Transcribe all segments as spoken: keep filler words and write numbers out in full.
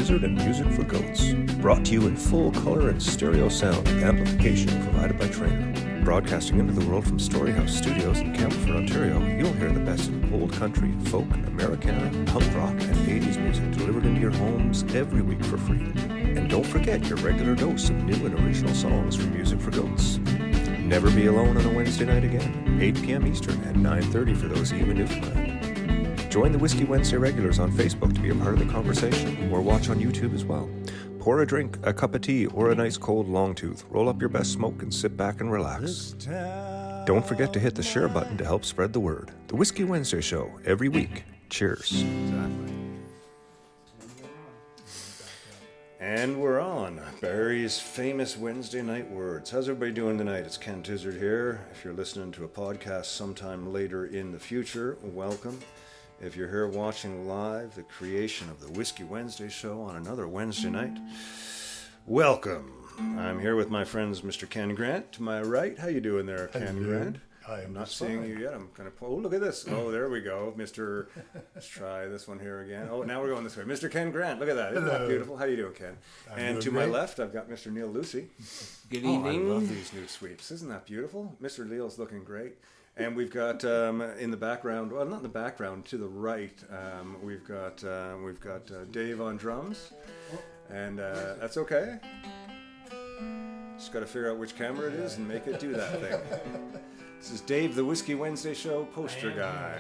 Tizzard and Music for Goats. Brought to you in full color and stereo sound amplification provided by Trainer. Broadcasting into the world from Storyhouse Studios in Campbellford, Ontario, you'll hear the best of old country, folk, Americana, punk rock, and eighties music delivered into your homes every week for free. And don't forget your regular dose of new and original songs from Music for Goats. Never be alone on a Wednesday night again, eight p.m. Eastern and nine thirty for those of you in Newfoundland. Join the Whiskey Wednesday regulars on Facebook to be a part of the conversation, or watch on YouTube as well. Pour a drink, a cup of tea, or a nice cold long tooth. Roll up your best smoke and sit back and relax. Don't forget to hit the share button to help spread the word. The Whiskey Wednesday Show, every week. Cheers. Exactly. And we're on Barry's famous Wednesday night words. How's everybody doing tonight? It's Ken Tizzard here. If you're listening to a podcast sometime later in the future, welcome. If you're here watching live the creation of the Whiskey Wednesday Show on another Wednesday night, welcome. I'm here with my friends, Mister Ken Grant. To my right, how you doing there, Ken Hello. Grant? I am I'm not just seeing fine. you yet. I'm going to pull. Oh, look at this. Oh, there we go, Mister Let's try this one here again. Oh, now we're going this way. Mister Ken Grant. Look at that. Isn't that Hello. beautiful? How you doing, Ken? I'm and doing to my great. left, I've got Mister Neil Lucy. Good Oh, I evening. love these new sweeps. Isn't that beautiful? Mister Neil's looking great. And we've got um, in the background, well, not in the background, to the right, um, we've got uh, we've got uh, Dave on drums, and uh, that's okay. Just got to figure out which camera it is and make it do that thing. This is Dave, the Whiskey Wednesday Show poster guy.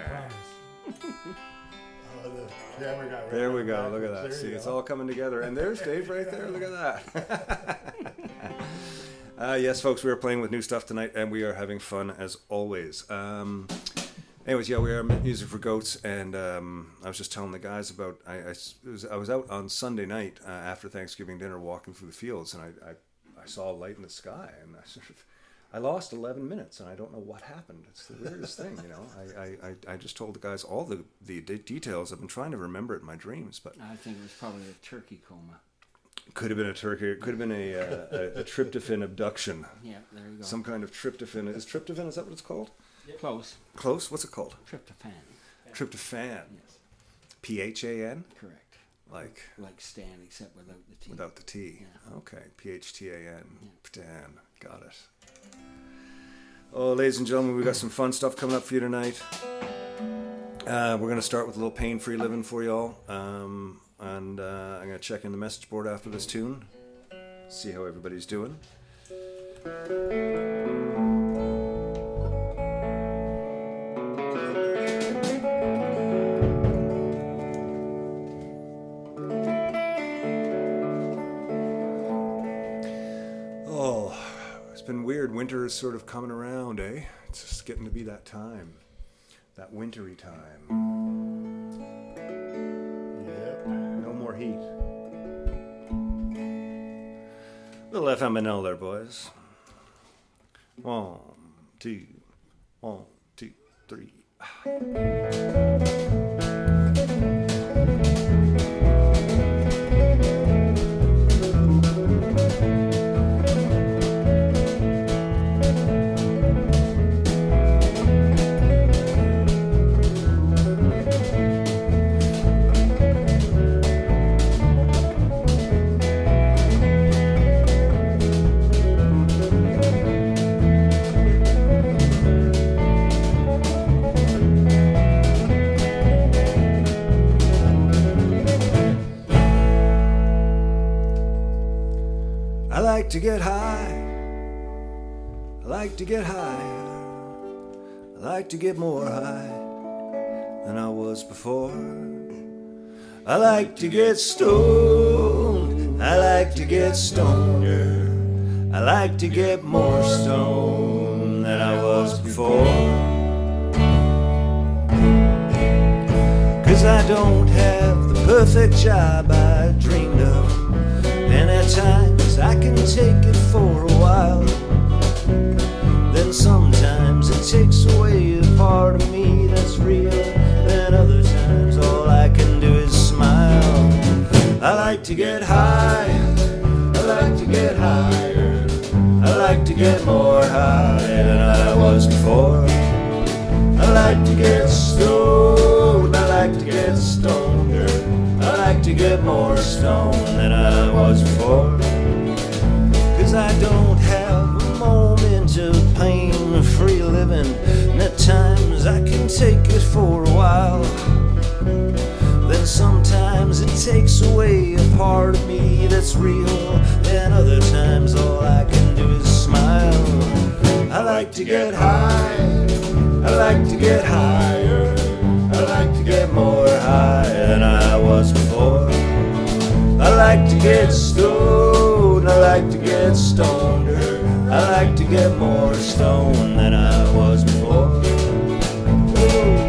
Oh, the camera got right There we on go. back. Look at that. There See, you it's go. all coming together. And there's Dave right there. Look at that. uh, yes, folks, we are playing with new stuff tonight, and we are having fun as always. Um, anyways, yeah, we are Music for Goats, and um, I was just telling the guys about. I, I, it was, I was out on Sunday night uh, after Thanksgiving dinner, walking through the fields, and I, I, I saw a light in the sky, and I sort of. I lost eleven minutes, and I don't know what happened. It's the weirdest thing, you know. I, I, I, I just told the guys all the, the de- details. I've been trying to remember it in my dreams, but I think it was probably a turkey coma. could have been a turkey. It could have been a, uh, a, a tryptophan abduction. Yeah, there you go. Some kind of tryptophan. Is tryptophan, is that what it's called? Close. Close? What's it called? Tryptophan. Tryptophan. Yes, P H A N? correct. Like Like Stan, except without the T. without the T. Yeah. Okay. P H T A N. Ptan. Got it. Oh, ladies and gentlemen, we've got some fun stuff coming up for you tonight. Uh, we're going to start with a little pain-free living for y'all. Um, and uh, I'm going to check in the message board after this tune. See how everybody's doing. Oh, it's been weird. Winter is sort of coming around, eh? It's just getting to be that time. That wintry time. Yep. No more heat. Little F M N L there, boys. One, two, one, two, three. I like to get high. I like to get higher. I like to get more high than I was before. I like to get stoned. I like to get stoneder. I like to get more stoned than I was before. Cause I don't have the perfect job I dreamed of. And at times I can take it for a while. Then sometimes it takes away a part of me that's real. Then other times all I can do is smile. I like to get high. I like to get higher. I like to get more high than I was before. I like to get stoned. I like to get stoneder. I like to get more stoned than I was before. Cause I don't have a moment of pain-free living, and at times I can take it for a while. Then sometimes it takes away a part of me that's real, and other times all I can do is smile. I like to get high, I like to get higher, I like to get more high than I was before. I like to get stoned, I like to get stoneder, I like to get more stoned than I was before. Ooh.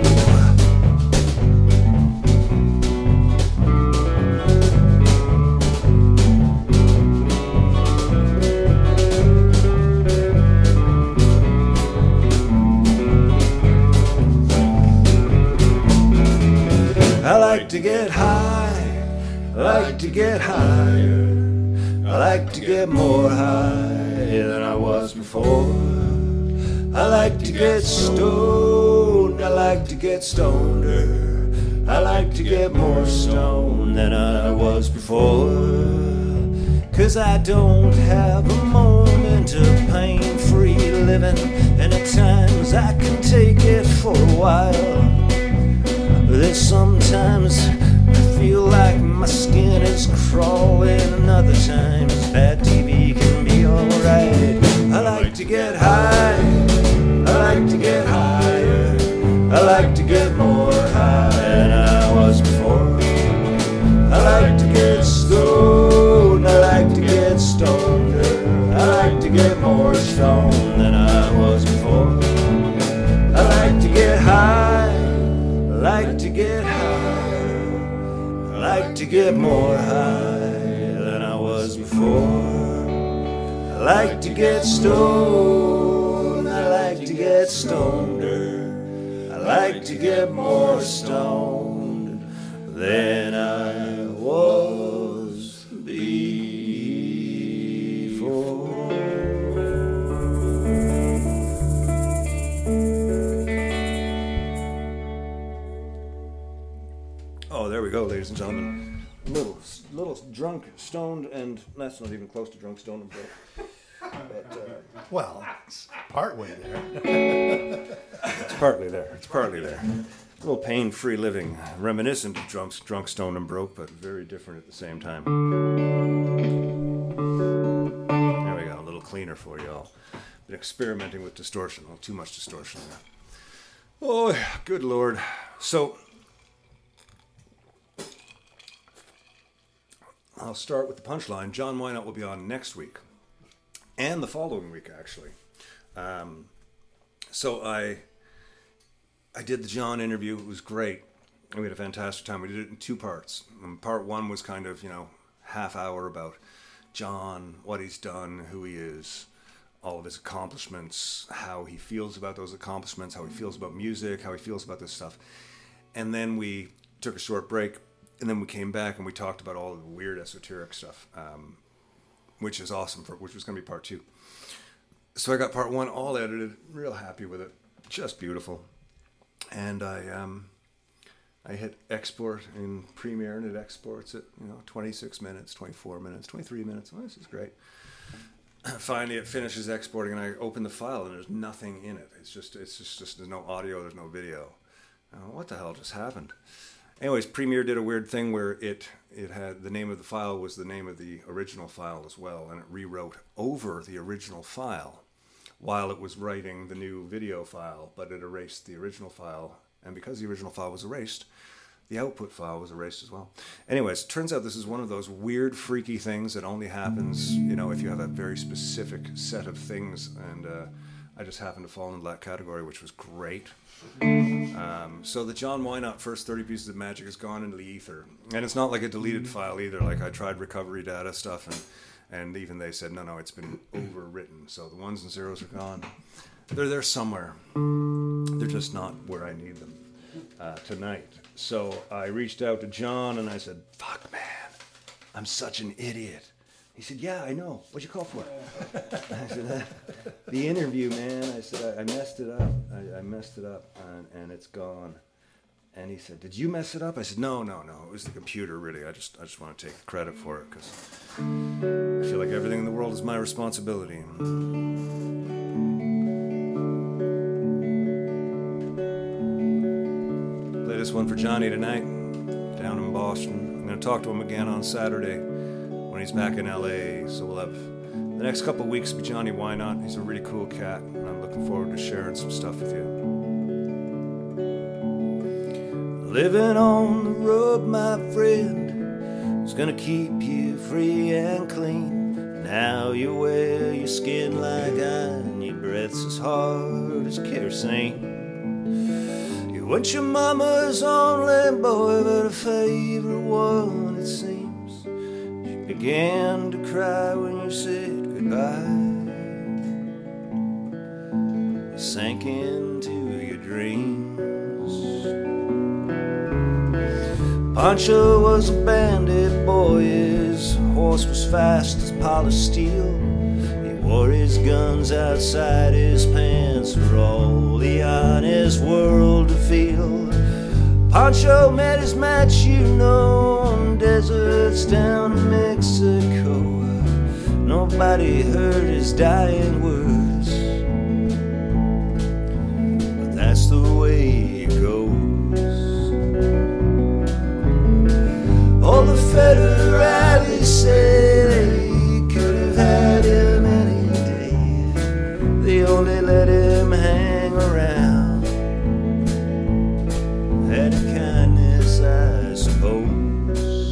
I like to get high, I like to get higher, I like to get more high than I was before. I like to get stoned, I like to get stoneder, I like to get more stoned than I was before. Cause I don't have a moment of pain-free living, and at times I can take it for a while. Then sometimes I feel like my skin is crawling, and other times bad T V can be alright. I like to get high, I like to get higher, I like to get more high than I was before. I like to get stoned, I like to get stoneder, I like to get more stoned than I was before. I like to get high, I like to get higher, I like to get more high than I was before. I like to get stoned, I like to get stoneder, I like to get more stoned than I was before. Oh, there we go, ladies and gentlemen. A little, little drunk, stoned, and that's not even close to drunk, stoned, and broke. But, uh, Well, it's partway there. it's partly there. It's partly there. A little pain-free living, reminiscent of drunk, drunk, stoned, and broke, but very different at the same time. There we go, a little cleaner for you all. Been experimenting with distortion. Well, too much distortion there. Oh, good Lord. So, I'll start with the punchline. John Wynot will be on next week, and the following week, actually. Um, so I I did the John interview. It was great. We had a fantastic time. We did it in two parts. Um, part one was kind of, you know, half hour about John, what he's done, who he is, all of his accomplishments, how he feels about those accomplishments, how he feels about music, how he feels about this stuff. And then we took a short break. And then we came back and we talked about all of the weird esoteric stuff, um, which is awesome, for which was going to be part two. So I got part one all edited, real happy with it, just beautiful. And I um, I hit export in Premiere, and it exports it, you know, twenty-six minutes, twenty-four minutes, twenty-three minutes. Oh, this is great. Finally, it finishes exporting, and I open the file, and there's nothing in it. It's just, it's just, just there's no audio, there's no video. Oh, what the hell just happened? Anyways, Premiere did a weird thing where it it had the name of the file was the name of the original file as well, and it rewrote over the original file while it was writing the new video file, but it erased the original file, and because the original file was erased, the output file was erased as well. Anyways, turns out this is one of those weird, freaky things that only happens, you know, if you have a very specific set of things, and uh, I just happened to fall into that category, which was great. Um, so the John Wynot first thirty Pieces of Magic has gone into the ether, and it's not like a deleted file either. Like I tried recovery data stuff, and and even they said no, no, it's been overwritten. So the ones and zeros are gone. They're there somewhere. They're just not where I need them uh, tonight. So I reached out to John and I said, "Fuck, man, I'm such an idiot." He said, "Yeah, I know. What'd you call for?" I said, uh, "The interview, man." I said, I, I messed it up. I, I messed it up, and, and it's gone. And he said, "Did you mess it up?" I said, "No, no, no. It was the computer, really. I just, I just want to take the credit for it because I feel like everything in the world is my responsibility." Play this one for Johnny tonight, down in Boston. I'm going to talk to him again on Saturday when he's back in L A. So we'll have the next couple of weeks with Johnny Why Not. He's a really cool cat, and I'm looking forward to sharing some stuff with you. Living on the road, my friend, is gonna keep you free and clean. Now you wear your skin like iron, your breath's as hard as kerosene. You weren't your mama's only boy, but a favorite one, it seems. She began to cry when you said goodbye. You sank into your dreams. Pancho was a bandit boy, his horse was fast as polished steel. He wore his guns outside his pants for all the honest world to feel. Pancho met his match, you know, on deserts down in Mexico. Nobody heard his dying words, but that's the way it goes. All the federales say they could have had him any day. They only let him hang around. Out of kindness, I suppose.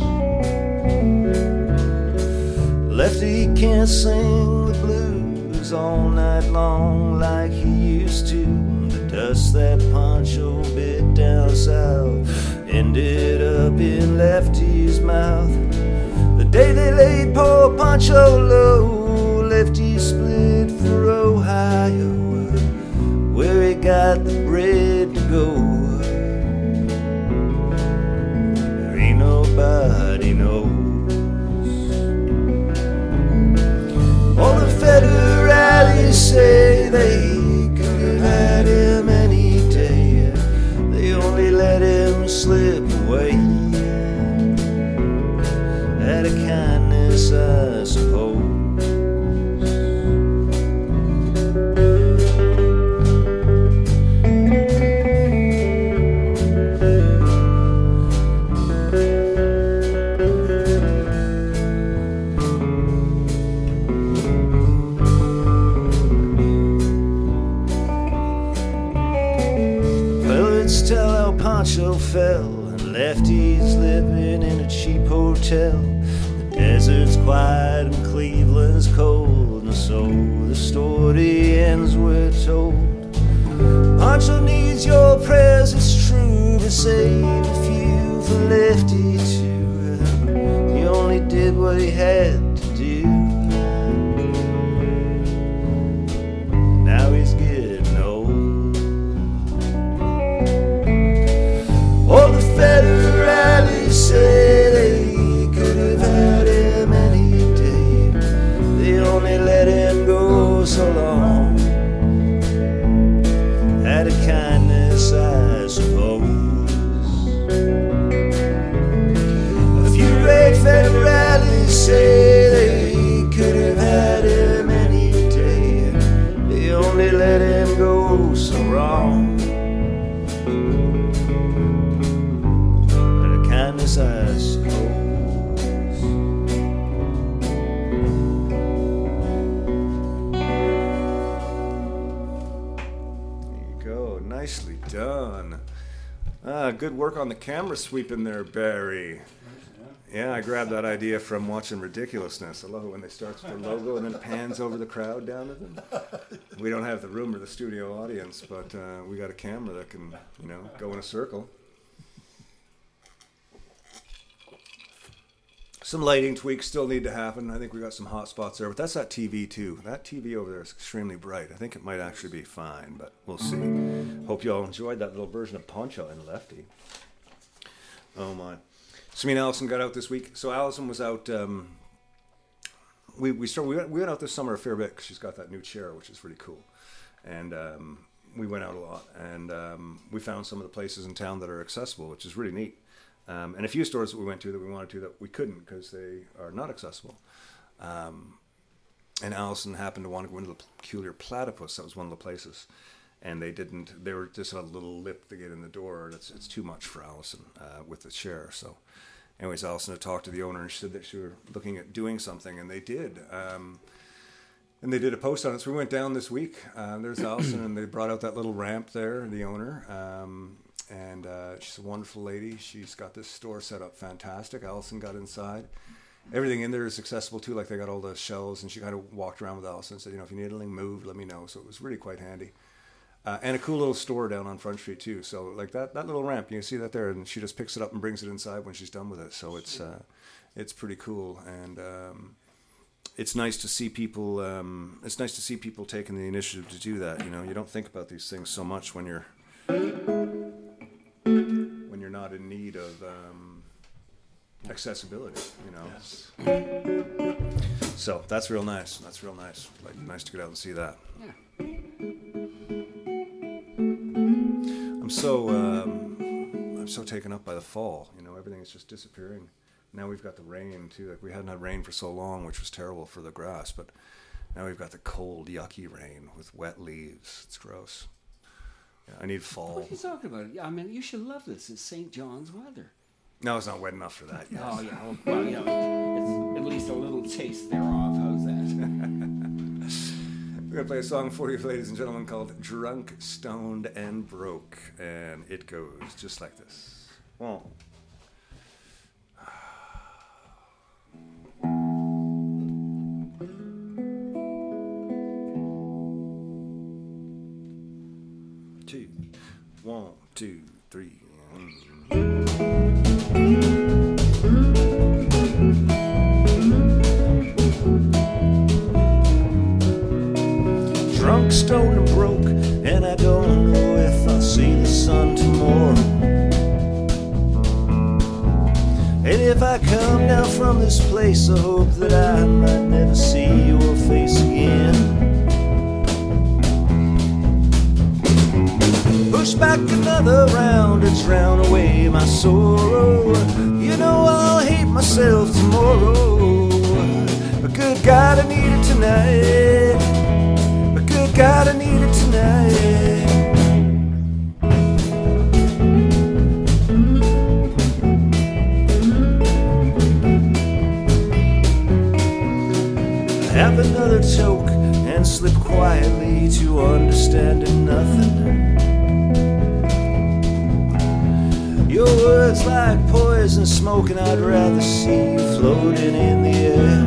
Lefty can't sing the blues all night long like he used to. The dust that Pancho bit down south ended up in Lefty's mouth. The day they laid poor Pancho low, Lefty split for Ohio, where he got the bread to go. There ain't nobody knows. All the federales say they could have had him any day. They only let him slip away. Out of kindness, I suppose. Tell how Pancho fell, and Lefty's living in a cheap hotel. The desert's quiet and Cleveland's cold, and so the story ends, we're told. Pancho needs your prayers, it's true, but save a few for Lefty too. He only did what he had to do. Now he's getting old. All the federales say they could have had him any day. They only let him go so long. Out of kindness, I suppose. A few great federales say they could have had him any day. They only let him go so wrong. I suppose. There you go. Nicely done. Ah, good work on the camera sweep in there, Barry. Yeah, I grabbed that idea from watching Ridiculousness. I love it when they start with the logo and then pans over the crowd down to them. We don't have the room or the studio audience, but uh, we got a camera that can, you know, go in a circle. Some lighting tweaks still need to happen. I think we got some hot spots there, but that's that T V too. That T V over there is extremely bright. I think it might actually be fine, but we'll see. Hope you all enjoyed that little version of Pancho and Lefty. Oh my. So me and Allison got out this week. So Allison was out. Um, we we started. We went, we went out this summer a fair bit because she's got that new chair, which is really cool. And um, we went out a lot, and um, we found some of the places in town that are accessible, which is really neat. Um, and a few stores that we went to that we wanted to that we couldn't because they are not accessible. Um, and Allison happened to want to go into the Peculiar Platypus. That was one of the places. And they didn't, they were just a little lip to get in the door. It's, it's too much for Allison uh, with the chair. So anyways, Allison had talked to the owner and she said that she were looking at doing something, and they did. Um, and they did a post on it. So we went down this week. Uh, there's Allison, and they brought out that little ramp there, the owner. Um, and uh, she's a wonderful lady. She's got this store set up fantastic. Allison got inside. Everything in there is accessible too. Like they got all the shelves, and she kind of walked around with Allison and said, you know, if you need anything moved, let me know. So it was really quite handy. Uh, and a cool little store down on Front Street too. So like that, that little ramp, you see that there, and she just picks it up and brings it inside when she's done with it. So it's uh, it's pretty cool, and um, it's nice to see people. Um, it's nice to see people taking the initiative to do that. You know, you don't think about these things so much when you're when you're not in need of um, accessibility. You know. Yes. So that's real nice. That's real nice. Like nice to get out and see that. Yeah. I'm so um, I'm so taken up by the fall. You know, everything is just disappearing. Now we've got the rain too. Like we hadn't had rain for so long, which was terrible for the grass. But now we've got the cold, yucky rain with wet leaves. It's gross. Yeah, I need fall. What are you talking about? I mean, you should love this. It's Saint John's weather. No, it's not wet enough for that yet. Oh, yeah. Well, well, you know, it's at least a little taste thereof. How's that? We're going to play a song for you, ladies and gentlemen, called Drunk, Stoned, and Broke. And it goes just like this. One. Two. One, two, three. Drunk, stoned, and broke, and I don't know if I'll see the sun tomorrow. And if I come down from this place, I hope that I might never see your face again. Push back another round to drown away my sorrow. You know I'll hate myself tomorrow, but good God, I need it tonight. But good God, I need it tonight. Have another toke and slip quietly to understanding nothing. Your words like poison smoke, and I'd rather see you floating in the air.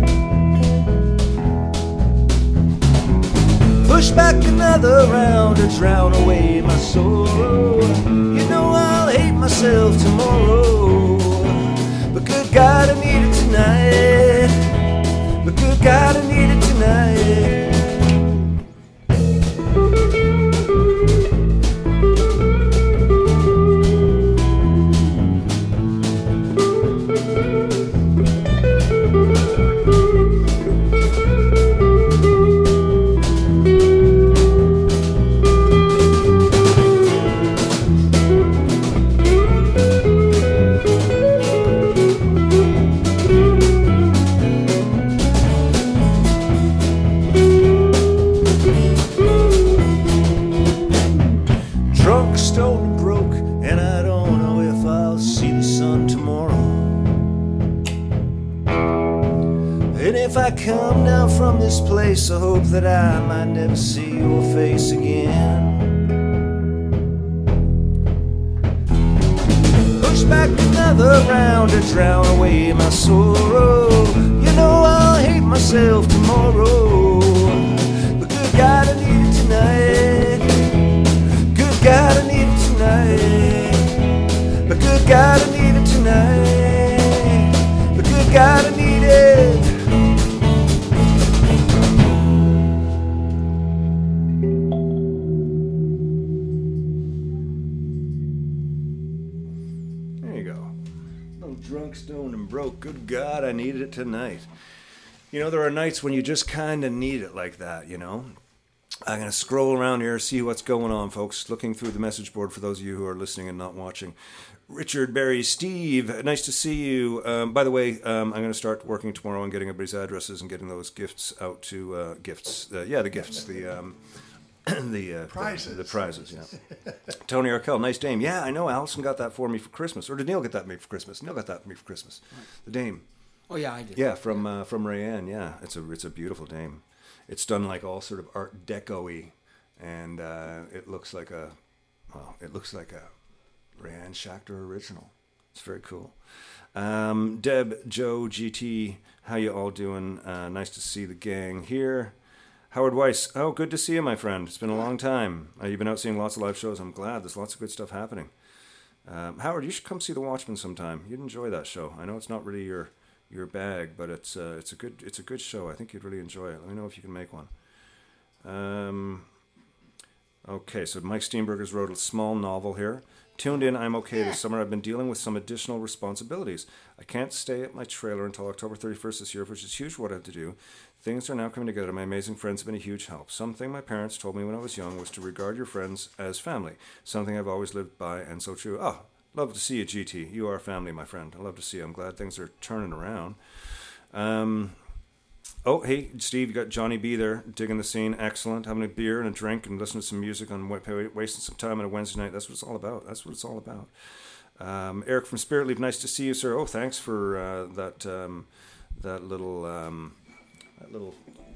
Push back another round to drown away my sorrow. You know I'll hate myself tomorrow, but good God, I need it tonight. But good God, I need it tonight. Come down from this place, I hope that I might never see your face again. Push back another round to drown away my sorrow. You know I'll hate myself tomorrow, but good God, I need it tonight. Good God, I need it tonight. But good God, I need it tonight. But good God, I need it. Drunk, stoned, and broke. Good God, I needed it tonight. You know, there are nights when you just kind of need it like that, you know? I'm going to scroll around here, see what's going on, folks. Looking through the message board for those of you who are listening and not watching. Richard, Barry, Steve, nice to see you. Um, by the way, um, I'm going to start working tomorrow on getting everybody's addresses and getting those gifts out to uh, gifts. Uh, yeah, the gifts, the um, the uh, prizes. The, the prizes. Yeah. Tony Arkell, nice dame. Yeah, I know. Allison got that for me for Christmas, or did Neil get that for me for Christmas? Neil got that for me for Christmas. The dame. Oh yeah, I did. Yeah, from uh, from Rayanne. Yeah, it's a it's a beautiful dame. It's done like all sort of Art Deco-y, and uh, it looks like a well, it looks like a Rayanne Schachter original. It's very cool. Um, Deb, Joe, G T, how you all doing? Uh, nice to see the gang here. Howard Weiss, oh, good to see you, my friend. It's been a long time. Uh, you've been out seeing lots of live shows. I'm glad. There's lots of good stuff happening. Um, Howard, you should come see The Watchmen sometime. You'd enjoy that show. I know it's not really your your bag, but it's uh, it's a good it's a good show. I think you'd really enjoy it. Let me know if you can make one. Um, okay, so Mike Steenburgers wrote a small novel here. Tuned in, I'm okay this summer. I've been dealing with some additional responsibilities. I can't stay at my trailer until October thirty-first this year, which is huge for what I have to do. Things are now coming together. My amazing friends have been a huge help. Something my parents told me when I was young was to regard your friends as family. Something I've always lived by, and so true. Ah, love to see you, G T. You are family, my friend. I love to see you. I'm glad things are turning around. Um... Oh, hey, Steve, you got Johnny B there, digging the scene. Excellent. Having a beer and a drink and listening to some music on wasting some time on a Wednesday night. That's what it's all about. That's what it's all about. Um, Eric from Spirit Leaf, nice to see you, sir. Oh, thanks for uh, that um, that little um, that little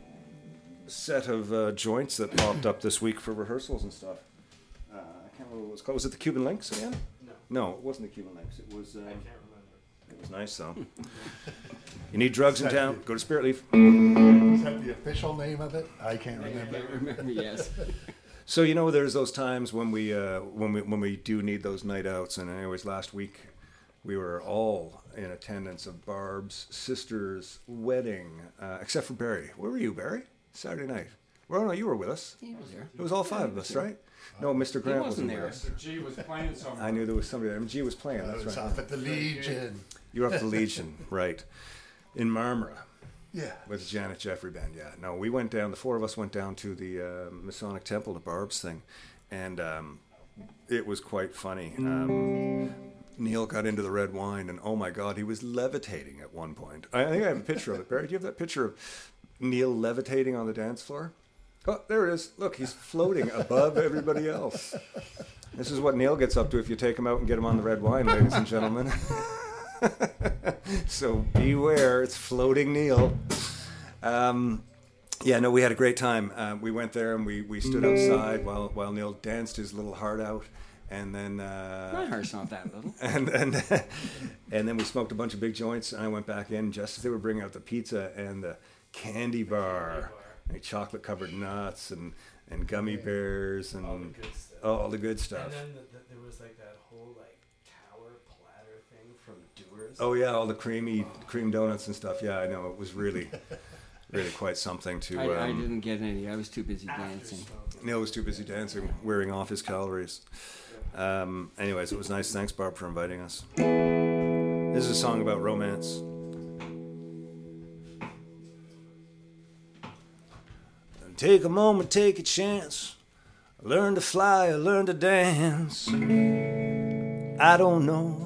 set of uh, joints that popped up this week for rehearsals and stuff. Uh, I can't remember what it was called. Was it the Cuban Links again? No. No, it wasn't the Cuban Links. It was... Um, I can't remember. It was nice, though. You need drugs in town? Go to Spirit Leaf. Is that the official name of it? I can't remember. I can't remember, yes. So, you know, there's those times when we, uh, when we when we do need those night outs. And anyways, last week we were all in attendance of Barb's sister's wedding, uh, except for Barry. Where were you, Barry? Saturday night. Well, no, you were with us. He was there. It was all five of us, right? No, Mister Grant wasn't wasn't there. with us. Mister G was playing somewhere. I knew there was somebody there. M G was playing, I that's was right. off at the Legion. You were up at the Legion, right. In Marmora. Yeah. With Janet Jeffrey Band, yeah. No, we went down, the four of us went down to the uh, Masonic Temple, to Barb's thing, and um, it was quite funny. Um, Neil got into the red wine, and oh my God, he was levitating at one point. I think I have a picture of it. Barry, do you have that picture of Neil levitating on the dance floor? Oh, there it is. Look, he's floating above everybody else. This is what Neil gets up to if you take him out and get him on the red wine, ladies and gentlemen. So beware, it's floating Neil. Um, yeah, no, we had a great time. Uh, we went there and we, we stood outside while while Neil danced his little heart out, and then uh, My heart's not that little. and and and then we smoked a bunch of big joints. And I went back in just as they were bringing out the pizza and the candy bar, and chocolate covered nuts and and gummy bears and All the good stuff. oh, all the good stuff. And then the, the, there was like that whole like tower platter thing from Doers. Oh yeah, all the creamy cream donuts and stuff. Yeah, I know, it was really, really quite something to. I, I Um, didn't get any. I was too busy After dancing. smoking. Neil was too busy dancing, wearing off his calories. Um, anyways, it was nice. Thanks, Barb, for inviting us. This is a song about romance. Take a moment, take a chance. Learn to fly or learn to dance. I don't know.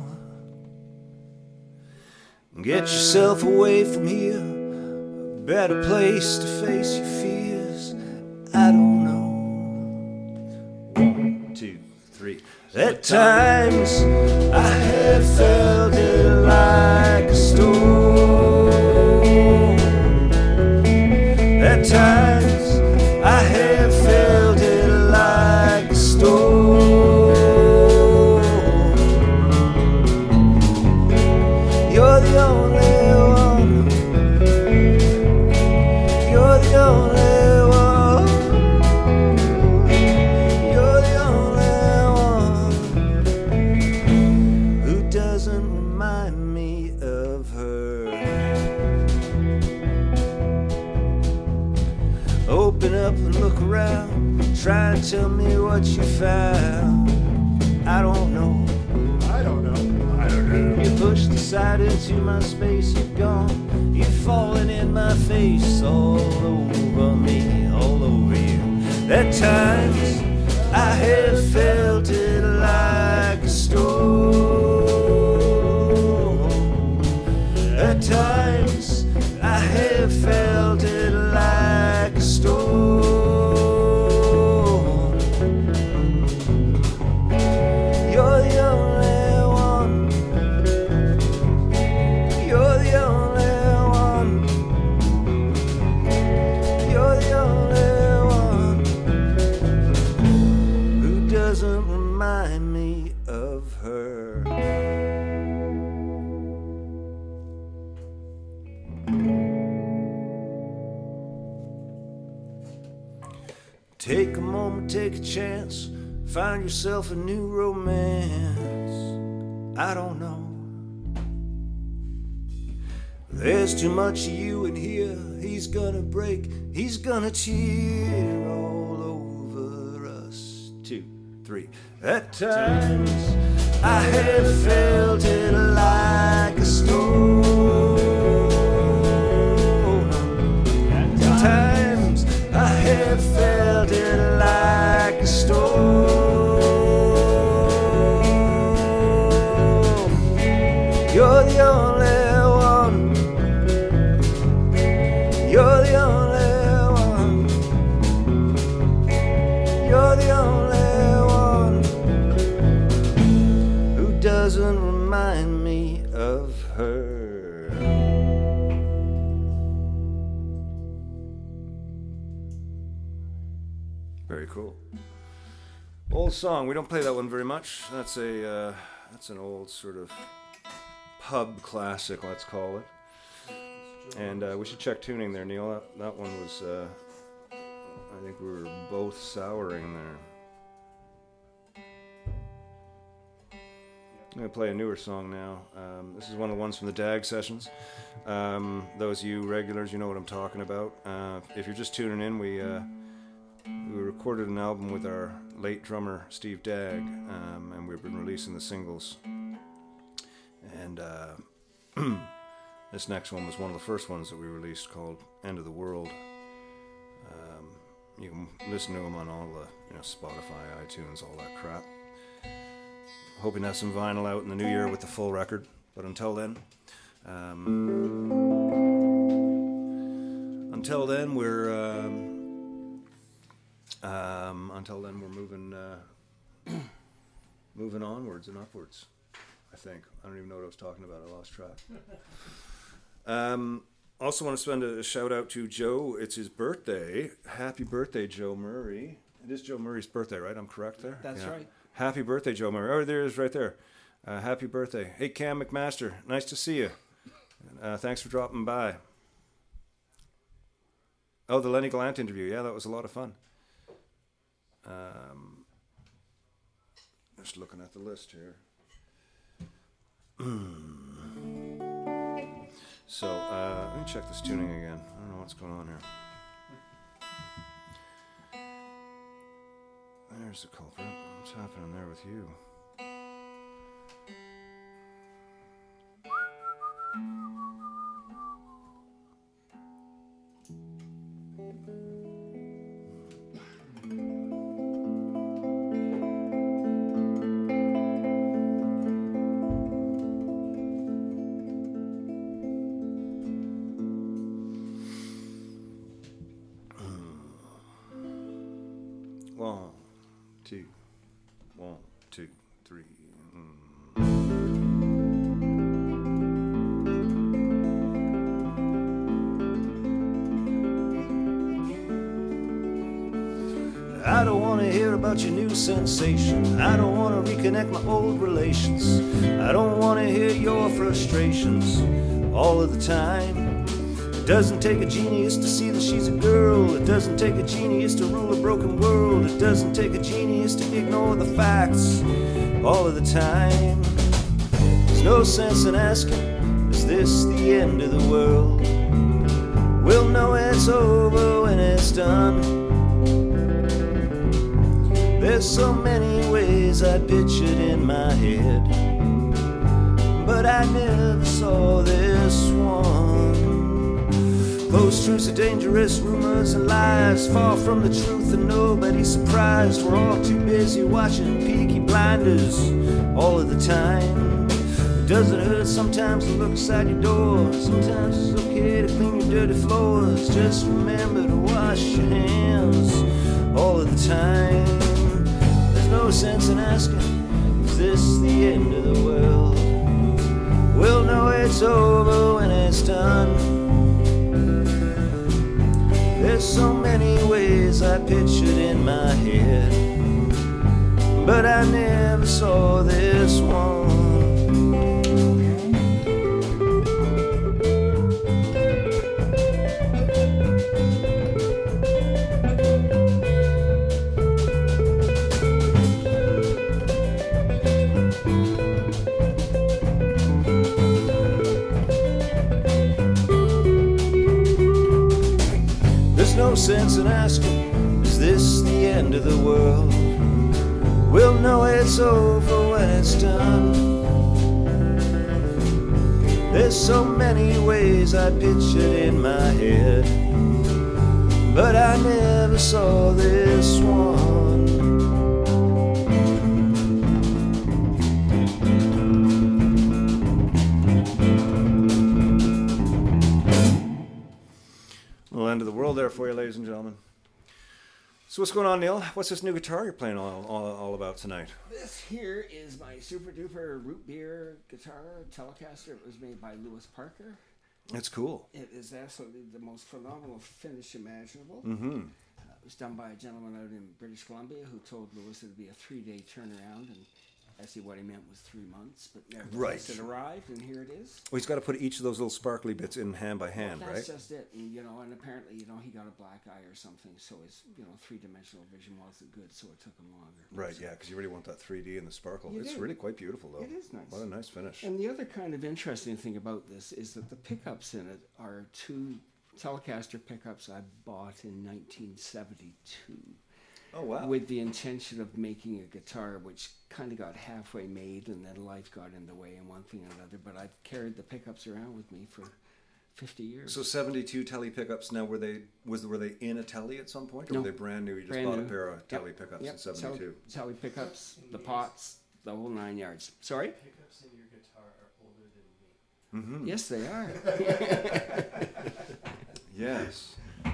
Get yourself away from here. A better place to face your fears. I don't know. One, two, three. At times I have felt it like a storm. At times I have felt it like a storm. You're the only one. You're the only one. You're the only one who doesn't remind me of her. Open up and look around. Try and tell me what you found. I don't know. I don't know. I don't know. You pushed aside into my space. You're gone. You're falling in my face. All over me. All over you. At times I have felt it like a storm. At times I have felt it like a storm. You're the only one. You're the only one. You're the only one who doesn't remind me of her. Take a moment, take a chance, find yourself a new romance. I don't know. There's too much of you in here. He's gonna break, he's gonna tear all over us. Two, three. At times I have felt it like a storm. At times I have felt it like a storm. You're the only one. You're the only one. You're the only one who doesn't remind me of her. Very cool. Old song. We don't play that one very much. That's a uh, that's an old sort of pub classic, let's call it. And uh, we should check tuning there, Neil. That, that one was, uh, I think we were both souring there. I'm going to play a newer song now. Um, this is one of the ones from the D A G sessions. Um, those of you regulars, you know what I'm talking about. Uh, if you're just tuning in, we uh, we recorded an album with our late drummer, Steve Dagg, um, and we've been releasing the singles. And uh, this next one was one of the first ones that we released, called End of the World. Um, you can listen to them on all the, you know, Spotify, iTunes, all that crap. Hoping to have some vinyl out in the new year with the full record. But until then, um, until then we're um, um, until then we're moving uh, moving onwards and upwards. I think I don't even know what I was talking about. I lost track. Um, also want to send a shout out to Joe. It's his birthday. Happy birthday, Joe Murray. It is Joe Murray's birthday, right? I'm correct there? That's Yeah. right. Happy birthday, Joe Murray. Oh, there it is right there. Uh, happy birthday. Hey, Cam McMaster. Nice to see you. Uh, thanks for dropping by. Oh, the Lenny Gallant interview. Yeah, that was a lot of fun. Um, just looking at the list here. So, uh, let me check this tuning again. I don't know what's going on here. There's the culprit. What's happening there with you? One, two, one, two, three. Mm. I don't want to hear about your new sensation. I don't want to reconnect my old relations. I don't want to hear your frustrations all of the time. It doesn't take a genius to see that she's a girl. It doesn't take a genius to rule a broken world. It doesn't take a genius to ignore the facts all of the time. There's no sense in asking, is this the end of the world? We'll know it's over when it's done. There's so many ways I pictured in my head, but I never saw this one. Post truths are dangerous, rumors and lies, far from the truth and nobody's surprised. We're all too busy watching Peaky Blinders all of the time. It doesn't hurt sometimes to look outside your door. Sometimes it's okay to clean your dirty floors. Just remember to wash your hands all of the time. There's no sense in asking, is this the end of the world? We'll know it's over when it's done. There's so many ways I pictured in my head, but I never saw this one. No sense in asking, is this the end of the world? We'll know it's over when it's done. There's so many ways I pictured in my head, but I never saw this one. End of the world there for you, ladies and gentlemen. So what's going on, Neil? What's this new guitar you're playing all, all, all about tonight? This here is my super duper root beer guitar Telecaster. It was made by Lewis Parker. It's cool. It is absolutely the most phenomenal finish imaginable. Mm-hmm. Uh, it was done by a gentleman out in British Columbia who told Lewis it would be a three-day turnaround, and actually what he meant was three months, but nevertheless right. It arrived, and here it is. Well, he's got to put each of those little sparkly bits in hand by hand, well, right? that's just it. And, you know, and apparently, you know, he got a black eye or something, so his, you know, three-dimensional vision wasn't good, so it took him longer. Right, so, yeah, because you really want that three D and the sparkle. You It's do. really quite beautiful, though. It is nice. What a nice finish. And the other kind of interesting thing about this is that the pickups in it are two Telecaster pickups I bought in nineteen seventy-two. Oh, wow. With the intention of making a guitar, which kind of got halfway made, and then life got in the way, and one thing and another. But I've carried the pickups around with me for fifty years. So seventy-two Tele pickups. Now, were they was were they in a Tele at some point, or No. were they brand new? You just Brand bought new. a pair of Tele Yep, pickups yep. in seventy-two. Tele pickups, the pots, the whole nine yards. Sorry? Pickups in your guitar are older than me. Mm-hmm. Yes, they are. Yes.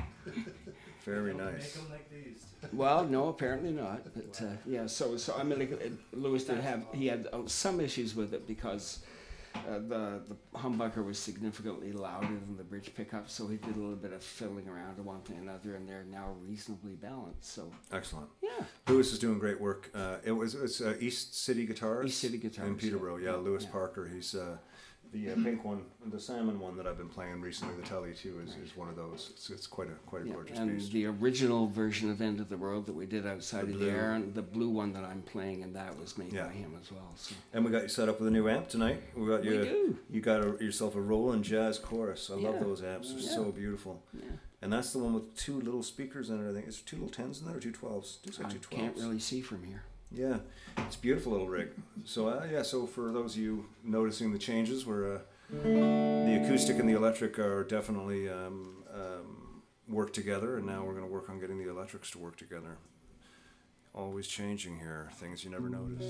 Very They don't nice. Make them like these. Well, no, apparently not. But uh, yeah, so so I mean, like, uh, Lewis did have he had uh, some issues with it because uh, the the humbucker was significantly louder than the bridge pickup, so he did a little bit of fiddling around to one thing and another, and they're now reasonably balanced. So Excellent. yeah, Lewis is doing great work. Uh, it was it's uh, East City Guitars. East City Guitars, in Peterborough. Yeah, yeah. Lewis Yeah. Parker. He's uh, the uh, pink one, the salmon one that I've been playing recently. The Tele too is, is one of those. It's, it's quite a quite a yeah. gorgeous And piece. the original version of End of the World that we did outside The of blue. the air, and the blue one that I'm playing, and that was made Yeah. by him as well. So And we got you set up with a new amp tonight. We got We you. do. You got a, yourself a Roland Jazz Chorus. I love Yeah. those amps. They're Yeah. so beautiful. yeah, And that's the one with two little speakers in it. I think is there two little tens in there or two twelves. Looks like I two can't twelves. really see from here. Yeah, it's a beautiful little rig. So uh, yeah, so for those of you noticing the changes, where uh, the acoustic and the electric are definitely um, um, work together, and now we're going to work on getting the electrics to work together. Always changing here, things you never notice.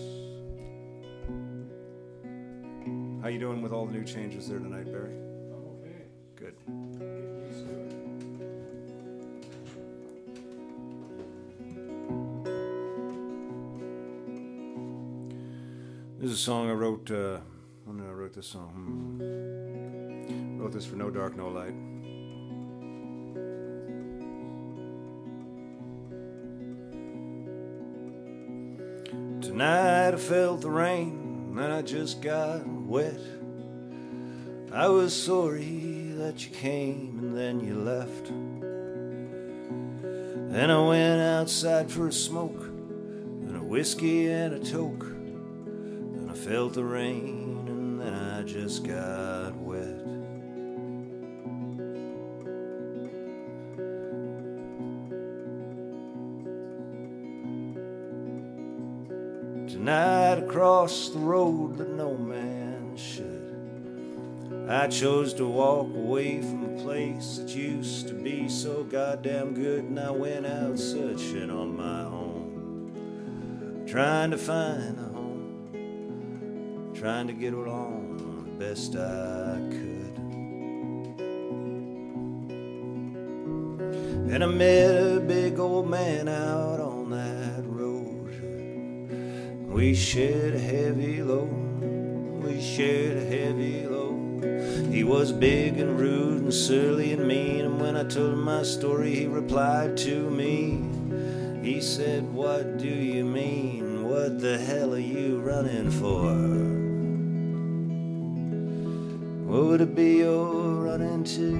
How you doing with all the new changes there tonight, Barry? Okay. Good. Get used to it. This is a song I wrote. Uh, when did I wrote this song? Hmm. Wrote this for No Dark, No Light. Tonight I felt the rain, and I just got wet. I was sorry that you came and then you left. Then I went outside for a smoke and a whiskey and a toke. And I felt the rain and then I just got wet. Tonight across the road that no man should, I chose to walk away from a place that used to be so goddamn good, and I went out searching on my own, trying to find a home, trying to get along the best I could. And I met a big old man out on that road. We shared a heavy load, we shared a heavy load. He was big and rude and surly and mean, and when I told him my story, he replied to me. He said, "What do you mean? What the hell are you running for? What would it be you're running to?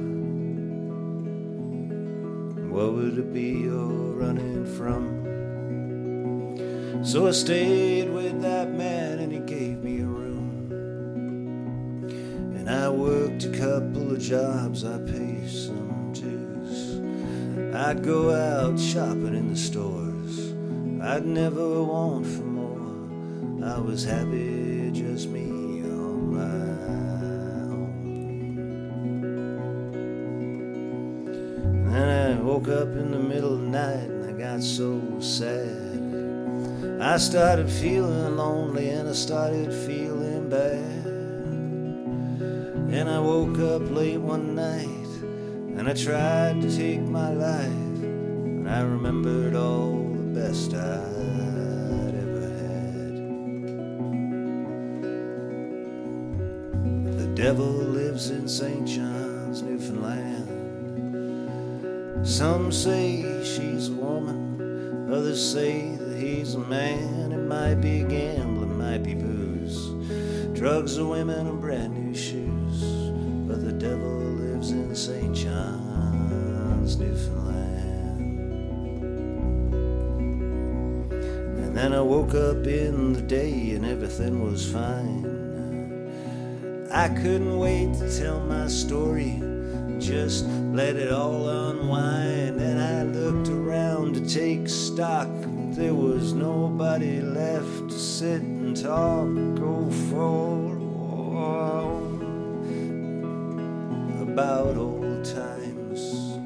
What would it be you're running from?" So I stayed with that man, and he gave me a room. And I worked a couple of jobs, I paid some dues. I'd go out shopping in the stores, I'd never want for more. I was happy, just me on my own. And I woke up in the middle of the night, and I got so sad. I started feeling lonely, and I started feeling bad. And I woke up late one night, and I tried to take my life, and I remembered all the best I'd ever had. The devil lives in Saint John's, Newfoundland. Some say she's a woman, others say that he's a man. It might be gambling, might be booze, drugs or women and brand new shoes. But the devil lives in Saint John's, Newfoundland. And then I woke up in the day and everything was fine. I couldn't wait to tell my story, just let it all unwind. And I looked around to take stock, but there was nobody left to sit and talk, go for about old times.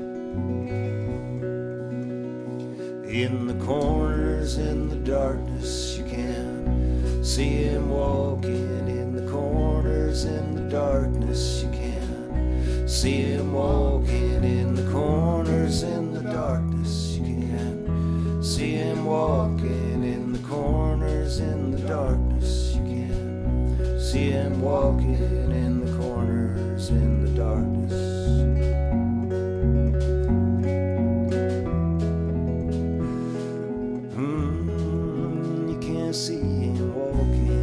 In the corners, in the darkness, you can see him walking. In the corners, in the darkness, you can see him walking. In the corners, in the darkness, you can see him walking. In the corners, in the darkness, you can see him walking. In the corners, in the darkness. See him walking.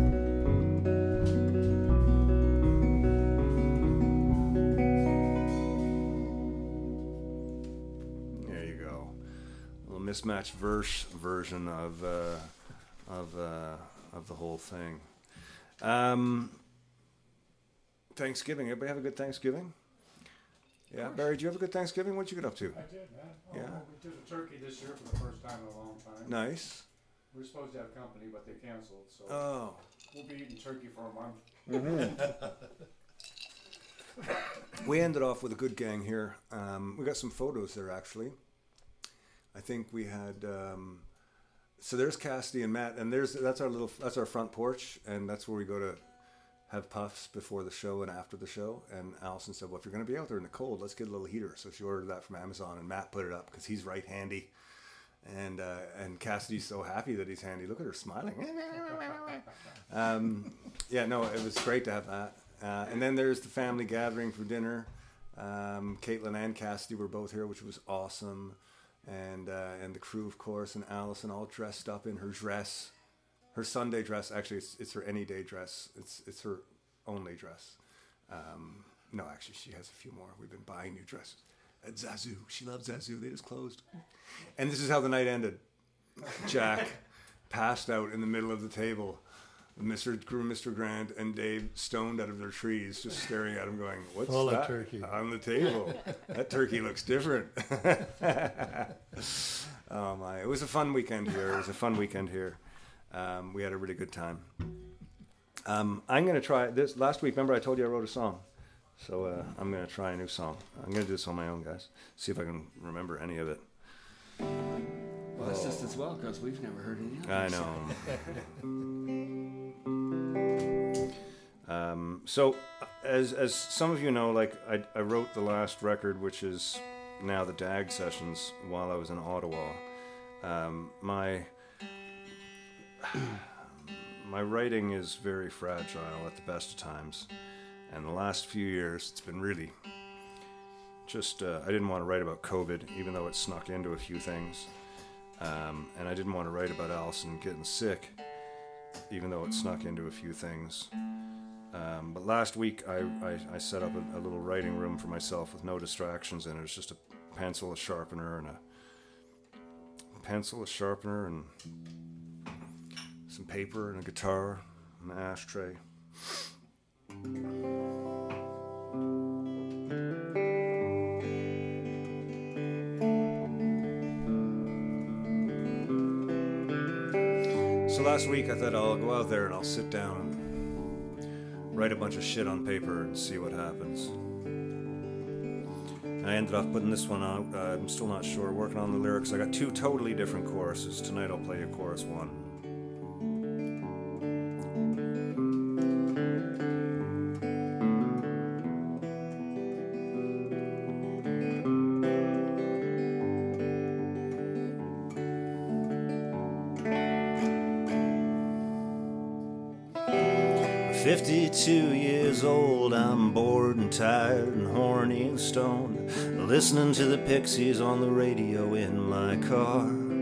There you go. A little mismatched verse version of uh, of uh, of the whole thing. Um, Thanksgiving. Everybody have a good Thanksgiving? Yeah, Barry, did you have a good Thanksgiving? What'd you get up to? I did, man. Oh, Yeah. well, we did a turkey this year for the first time in a long time. Nice. We were supposed to have company, but they canceled, so Oh. we'll be eating turkey for a month. We ended off with a good gang here. Um, we got some photos there, actually. I think we had. Um, so there's Cassidy and Matt, and there's that's our little that's our front porch, and that's where we go to have puffs before the show and after the show. And Allison said, "Well, if you're going to be out there in the cold, let's get a little heater." So she ordered that from Amazon, and Matt put it up because he's right handy. And uh, and Cassidy's so happy that he's handy. Look at her smiling. um, yeah, no, it was great to have that. Uh, and then there's the family gathering for dinner. Um, Caitlin and Cassidy were both here, which was awesome. And uh, and the crew, of course, and Allison all dressed up in her dress, her Sunday dress. Actually, it's it's her any day dress. It's it's her only dress. Um, no, actually, she has a few more. We've been buying new dresses. At Zazu. She loves Zazu. They just closed. And this is how the night ended. Jack passed out in the middle of the table. Mister Groom, Mister Grant, and Dave stoned out of their trees, just staring at him going, "What's Full of that turkey. on the table? That turkey looks different." Oh my. It was a fun weekend here. It was a fun weekend here. Um, we had a really good time. Um, I'm going to try this. Last week, remember I told you I wrote a song. So uh, I'm going to try a new song. I'm going to do this on my own, guys. See if I can remember any of it. Well, that's just as well, because we've never heard any of I it. know. um, so, as as some of you know, like I, I wrote the last record, which is now the D A G sessions, while I was in Ottawa. Um, my my writing is very fragile at the best of times, and the last few years it's been really just. Uh, I didn't want to write about COVID, even though it snuck into a few things. Um, and I didn't want to write about Alison getting sick, even though it snuck into a few things. Um, but last week I, I, I set up a, a little writing room for myself with no distractions in it. It was just a pencil, a sharpener, and a pencil, a sharpener, and some paper, and a guitar, and an ashtray. So last week I thought I'll go out there and I'll sit down and write a bunch of shit on paper and see what happens. And I ended up putting this one out. Uh, I'm still not sure, working on the lyrics. I got two totally different choruses. Tonight I'll play you chorus one. fifty-two years old, I'm bored and tired and horny and stoned, listening to the Pixies on the radio in my car.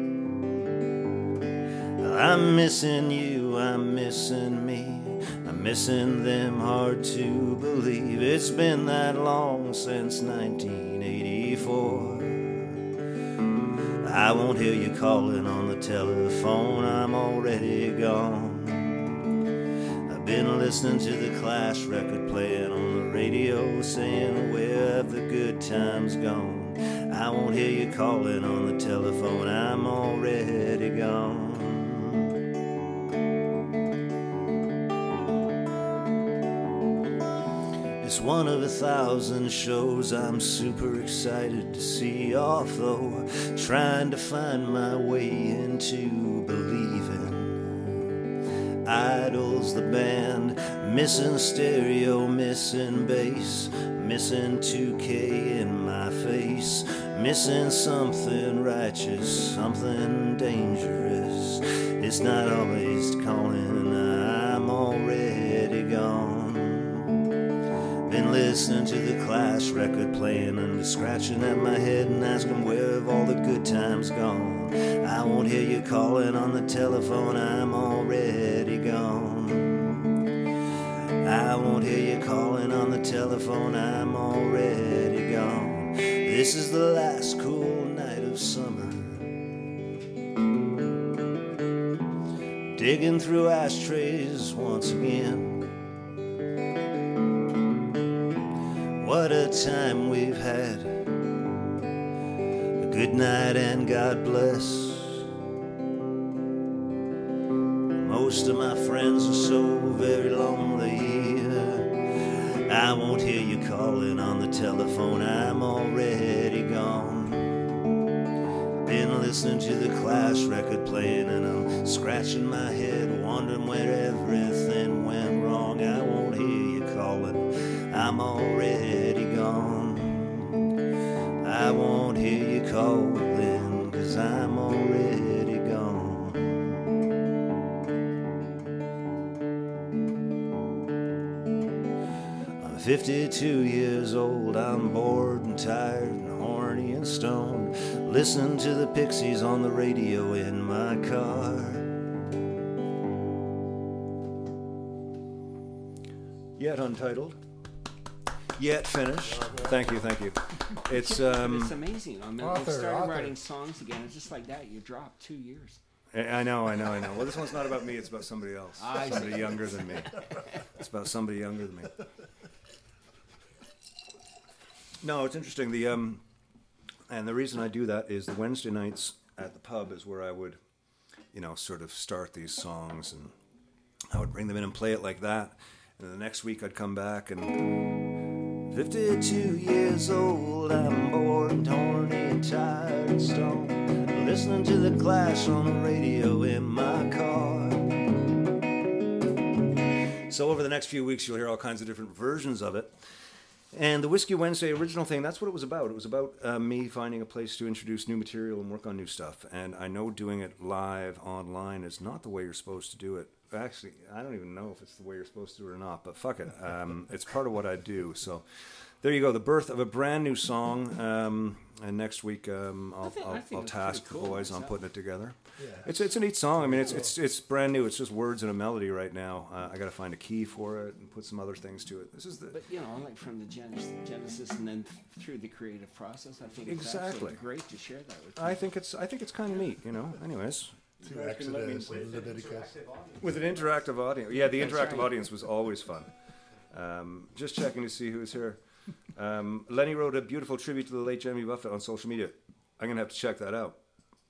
I'm missing you, I'm missing me, I'm missing them, hard to believe. It's been that long since nineteen eighty-four. I won't hear you calling on the telephone, I'm already gone. Been listening to the Clash record playing on the radio, saying where have the good times gone. I won't hear you calling on the telephone, I'm already gone. It's one of a thousand shows I'm super excited to see off, though, trying to find my way into believing. Idols, the band, missing stereo, missing bass, missing two K in my face, missing something righteous, something dangerous. It's not always calling, I'm already gone. Been listening to the Clash record playing and scratching at my head and asking where have all the good times gone. I won't hear you calling on the telephone, I'm already gone. I won't hear you calling on the telephone, I'm already gone. This is the last cool night of summer, digging through ashtrays once again. What a time we've had. A good night and God bless. Most of my friends are so very lonely. I won't hear you calling on the telephone, I'm already gone. Been listening to the Clash record playing and I'm scratching my head, wondering where everything went wrong. I won't hear you calling, I'm already gone. I won't hear you calling, 'cause I'm already gone. I'm fifty-two years old, I'm bored and tired and horny and stoned, listening to the Pixies on the radio in my car. Yet untitled. Yet finished. Thank you, thank you. It's um. It's amazing. I mean, Author, I started author. writing songs again, and just like that, you dropped two years. I I know, I know, I know. Well, this one's not about me. It's about somebody else. I Somebody see. younger than me. It's about somebody younger than me. No, it's interesting. The um, and the reason I do that is the Wednesday nights at the pub is where I would, you know, sort of start these songs and I would bring them in and play it like that. And the next week I'd come back and fifty-two years old, I'm bored, horny, and tired and stoned, listening to the Clash on the radio in my car. So over the next few weeks you'll hear all kinds of different versions of it. And the Whiskey Wednesday original thing, that's what it was about. It was about uh, me finding a place to introduce new material and work on new stuff. And I know doing it live online is not the way you're supposed to do it. Actually, I don't even know if it's the way you're supposed to do it or not, but fuck it. Um, it's part of what I do. So there you go, the birth of a brand new song. Um, and next week um, I'll, think- I I'll, think I'll it's task pretty the cool boys on myself. putting it together. Yeah. It's it's a neat song. I mean, it's it's it's brand new. It's just words and a melody right now. Uh, I got to find a key for it and put some other things to it. This is the But you know, like from the genesis, genesis and then th- through the creative process, I think it's Exactly. absolutely great to share that with. I think it's I think it's kind of neat, you know. Anyways, To guys can let me Exodus and Leviticus. with an interactive audience, yeah, the That's interactive right. audience was always fun. Um, just checking to see who's here. Um, Lenny wrote a beautiful tribute to the late Jimmy Buffett on social media. I'm gonna have to check that out.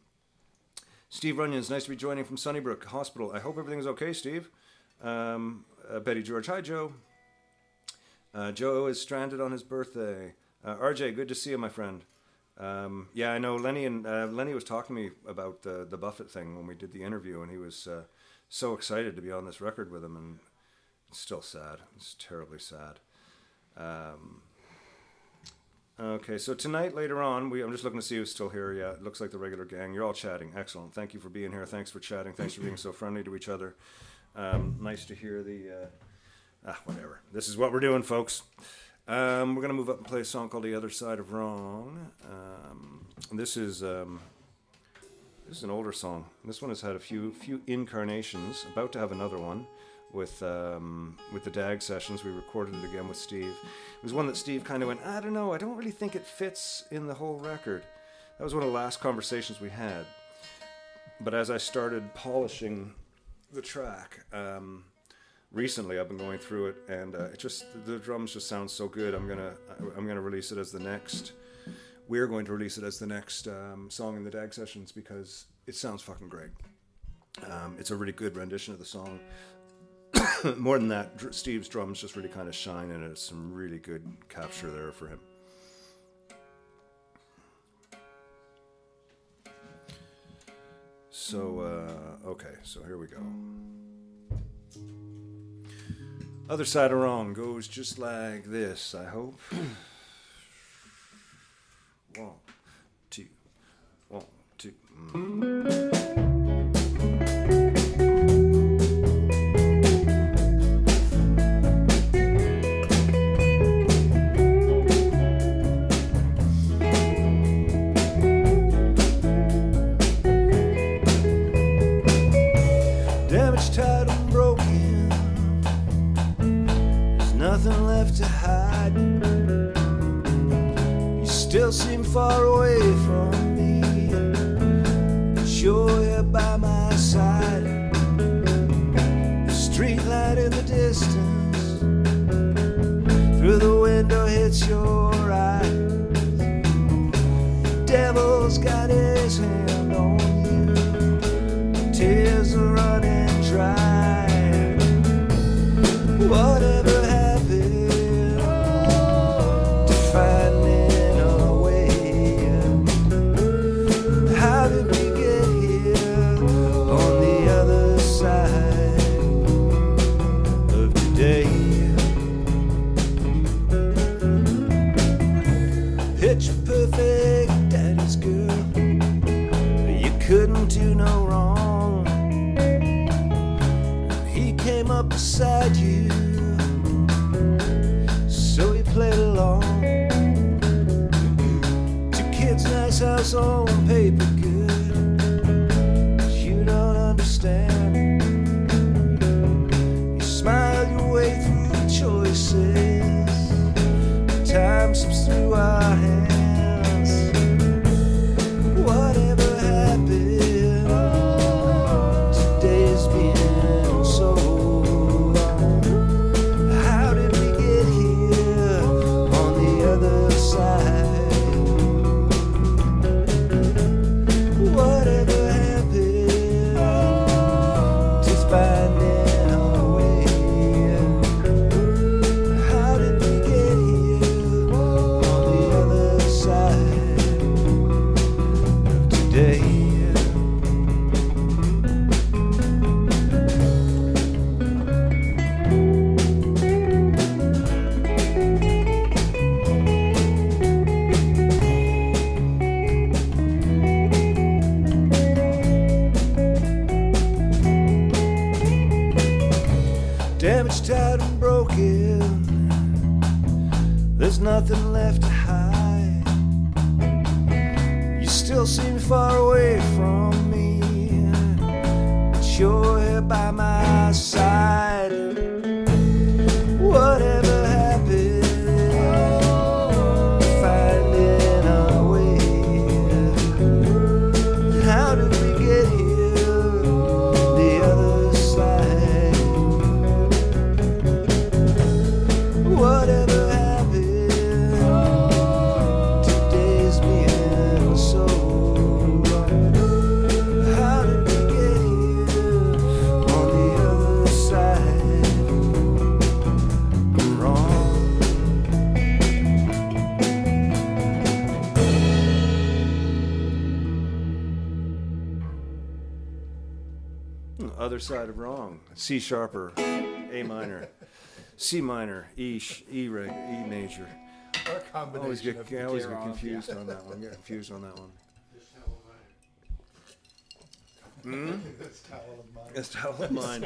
Steve Runyon's nice to be joining from Sunnybrook Hospital. I hope everything's okay, Steve. Um, uh, Betty George, hi Joe. Uh, Joe is stranded on his birthday. Uh, R J, good to see you, my friend. Um, yeah, I know Lenny and uh, Lenny was talking to me about the the Buffett thing when we did the interview, and he was uh, so excited to be on this record with him, and it's still sad. It's terribly sad. Um, okay, so tonight later on, we I'm just looking to see who's still here. Yeah, it looks like the regular gang. You're all chatting. Excellent. Thank you for being here. Thanks for chatting. Thanks for being so friendly to each other. Um, nice to hear the. Uh, ah, whatever. This is what we're doing, folks. Um, we're gonna move up and play a song called "The Other Side of Wrong." Um, and this is um, this is an older song. This one has had a few few incarnations. About to have another one with um, with the Dag sessions. We recorded it again with Steve. It was one that Steve kind of went, I don't know, I don't really think it fits in the whole record. That was one of the last conversations we had. But as I started polishing the track. Um, Recently, I've been going through it, and uh, it just the drums just sound so good. I'm gonna I'm gonna release it as the next. We're going to release it as the next um, song in the Dag sessions because it sounds fucking great. Um, it's a really good rendition of the song. More than that, Dr- Steve's drums just really kind of shine, and it's some really good capture there for him. So uh, okay, so here we go. Other Side of Wrong goes just like this, I hope. One, two, one, two. Mm. Damaged, tired, and broken. Nothing left to hide. You still seem far away from me, but you're here by my side. The street light in the distance, through the window hits your eyes. The devil's got his hand on you, the tears are running dry. Whatever happened to finding a way? How did we get here on the other side of today? Picture perfect daddy's girl, you couldn't do no wrong. He came up beside you, so he played along. Two kids, nice house on paper, good, but you don't understand. You smile your way through choices, time slips through our hands. Whatever happened, today's been so long. How did we get here on the other side? Whatever happened to finding a broken. There's nothing left to hide. You still seem far away from me, but you're here by my side. Whatever happened, finding our way. How did we get here? The other side. Whatever happened, today's being so. How did we get here on the other side? Wrong. Other side of wrong. C sharper, A minor, C minor, E, sh- E reg, E major. Or a Always combination get, of I always get Kirov, confused yeah. on that one. Get confused on that one. this towel of mine. It's towel of mine.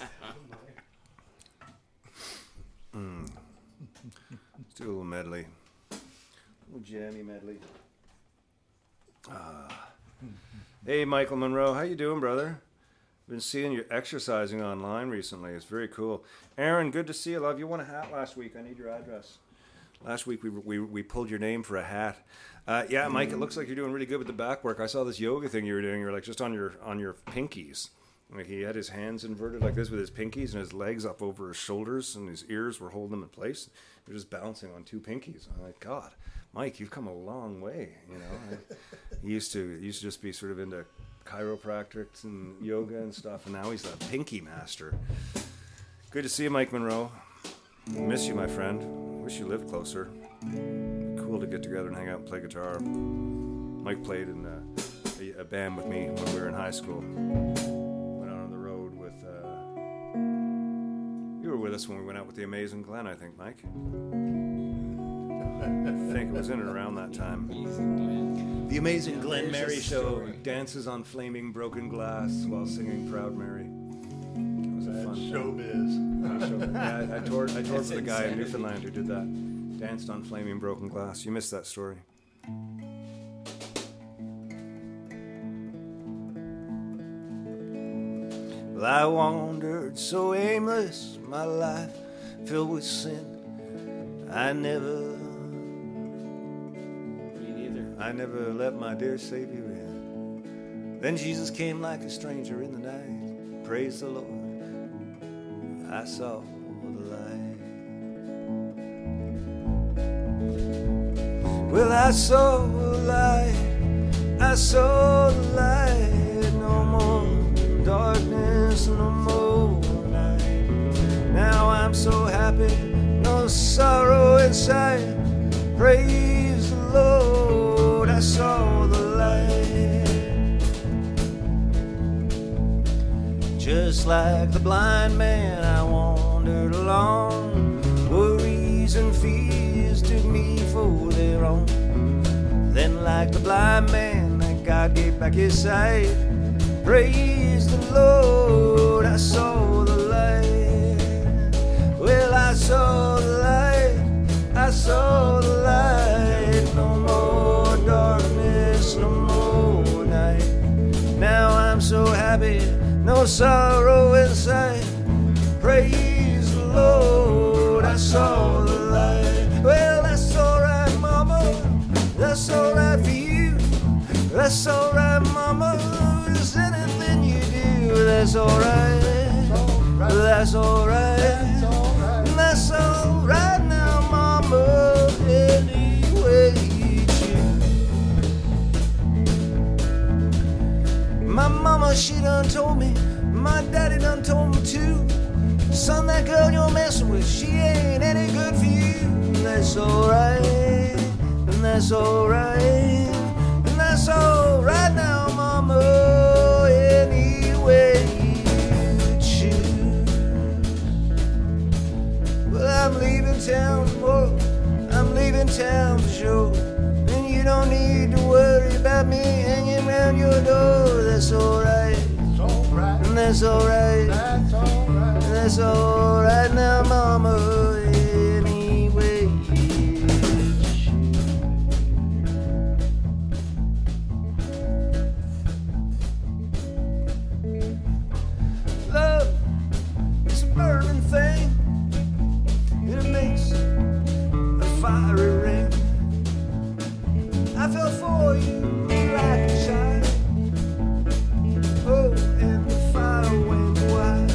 Mm. Let's do a little medley. A little jammy medley. Ah. Hey, Michael Monroe, how you doing, brother? Been seeing you exercising online recently. It's very cool. Aaron, good to see you, love. You won a hat last week. I need your address. Last week we we, we pulled your name for a hat. Uh, yeah, Mike, it looks like you're doing really good with the back work. I saw this yoga thing you were doing. You were like just on your on your pinkies. Like he had his hands inverted like this with his pinkies and his legs up over his shoulders, and his ears were holding them in place. You're just balancing on two pinkies. I'm like, God, Mike, you've come a long way. You know, I, he used to he used to just be sort of into chiropractics and yoga and stuff, and now he's a pinky master. Good to see you, Mike Monroe. Miss you, my friend. Wish you lived closer. Cool to get together and hang out and play guitar. Mike played in uh, a, a band with me when we were in high school. Went out on the road with. Uh, you were with us when we went out with the Amazing Glenn, I think, Mike. I think it was in and around that time. Amazing Glenn. The Amazing Glenn There's Mary a Show story. dances on flaming broken glass while singing Proud Mary. It was a That's fun showbiz. show. Yeah, I, I toured, I toured That's with a guy in insanity. Newfoundland who did that. Danced on flaming broken glass. You missed that story. Well, I wandered so aimless, my life filled with sin. I never Me neither. I never let my dear Savior in. Then Jesus came like a stranger in the night. Praise the Lord, I saw the light. Well, I saw the light, I saw the light. No more darkness, no more night. Now I'm so happy, no sorrow inside. Praise the Lord, I saw the light. Just like the blind man, I wandered along. Worries and fears took me for their own. Then like the blind man, that God gave back his sight. Praise the Lord, I saw the light. Well, I saw the light, I saw the light. No more darkness, no more night. Now I'm so happy, no sorrow inside. Praise the Lord, I saw the light. Well, that's alright, mama, that's alright for you. That's alright, mama, there's anything you do. That's alright, that's alright, that's alright now, mama, any way you choose. My mama, she done told me, my daddy done told me too. Son, that girl you're messing with, she ain't any good for you. And that's alright, and that's alright, and that's alright now, mama, any way you choose. Well, I'm leaving town, whoa, I'm leaving town for sure. And you don't need to worry about me hanging around your door. That's alright, It's alright. and that's alright, That's alright. and that's alright now, mama, anyway. Love is a burning thing, it makes a fiery ring. I fell for you like a child. Oh, and the fire went wild.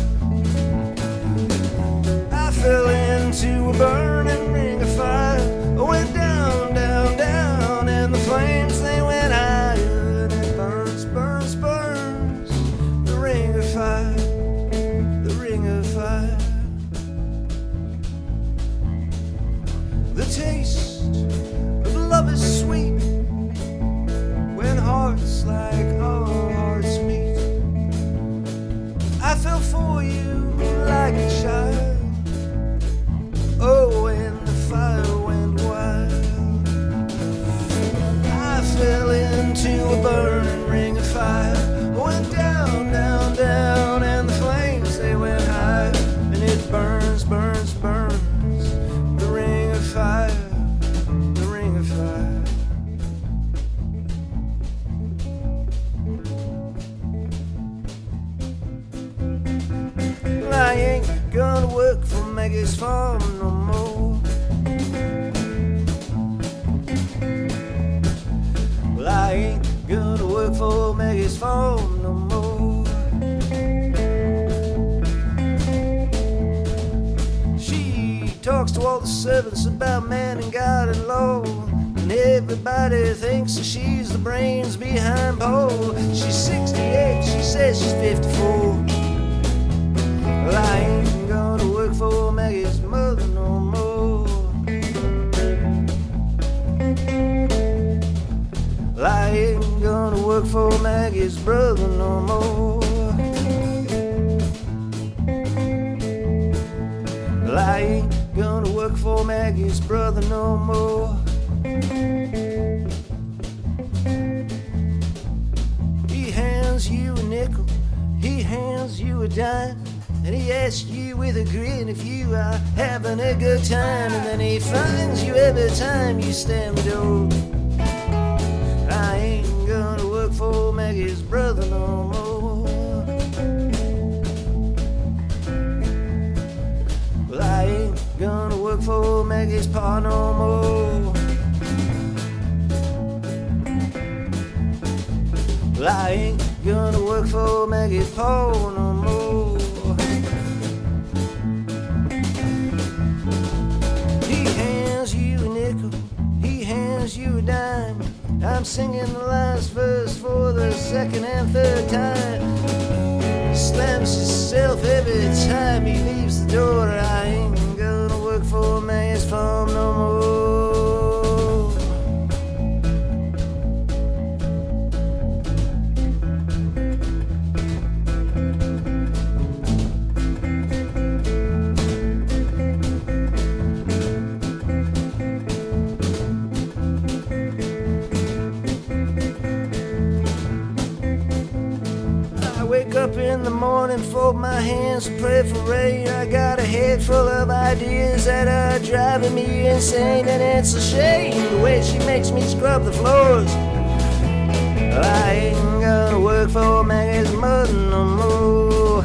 I fell into a burning ring of fire. I went down, down, down, and the flames, they went higher. And it burns, burns, burns, the ring of fire, the ring of fire. The taste of love is sweet when hearts like our hearts meet. I fell for you like a child. Oh, and the fire went wild. I fell into a burning ring of fire. I went down, down, down, and the flames, they went high. And it burns, burns, burns, the ring of fire, the ring of fire. Well, I ain't gonna work for Maggie's farm no more. Well, I ain't gonna work for Maggie's farm no more. She talks to all the servants about man and God and law, and everybody thinks that she's the brains behind Paul. She's sixty-eight, she says she's fifty-four. Well, I ain't gonna work for Maggie's mother no more. Well, I ain't gonna work for Maggie's brother no more. Well, I ain't gonna work for Maggie's brother no more. He hands you a nickel, he hands you a dime, and he asks you with a grin if you are having a good time. And then he finds you every time you stand the door. I ain't gonna work for Maggie's brother no more. Well, I ain't gonna work for Maggie's pa no more. Well, I ain't gonna work for Maggie's pa no more. He hands you a nickel, he hands you a dime. I'm singing the last verse for the second and third time. He slams himself every time he leaves the door. I ain't gonna work for Maggie's farm no more. Up in the morning, fold my hands and pray for rain. I got a head full of ideas that are driving me insane, and it's a shame the way she makes me scrub the floors. Well, I ain't gonna work for Maggie's mother no more.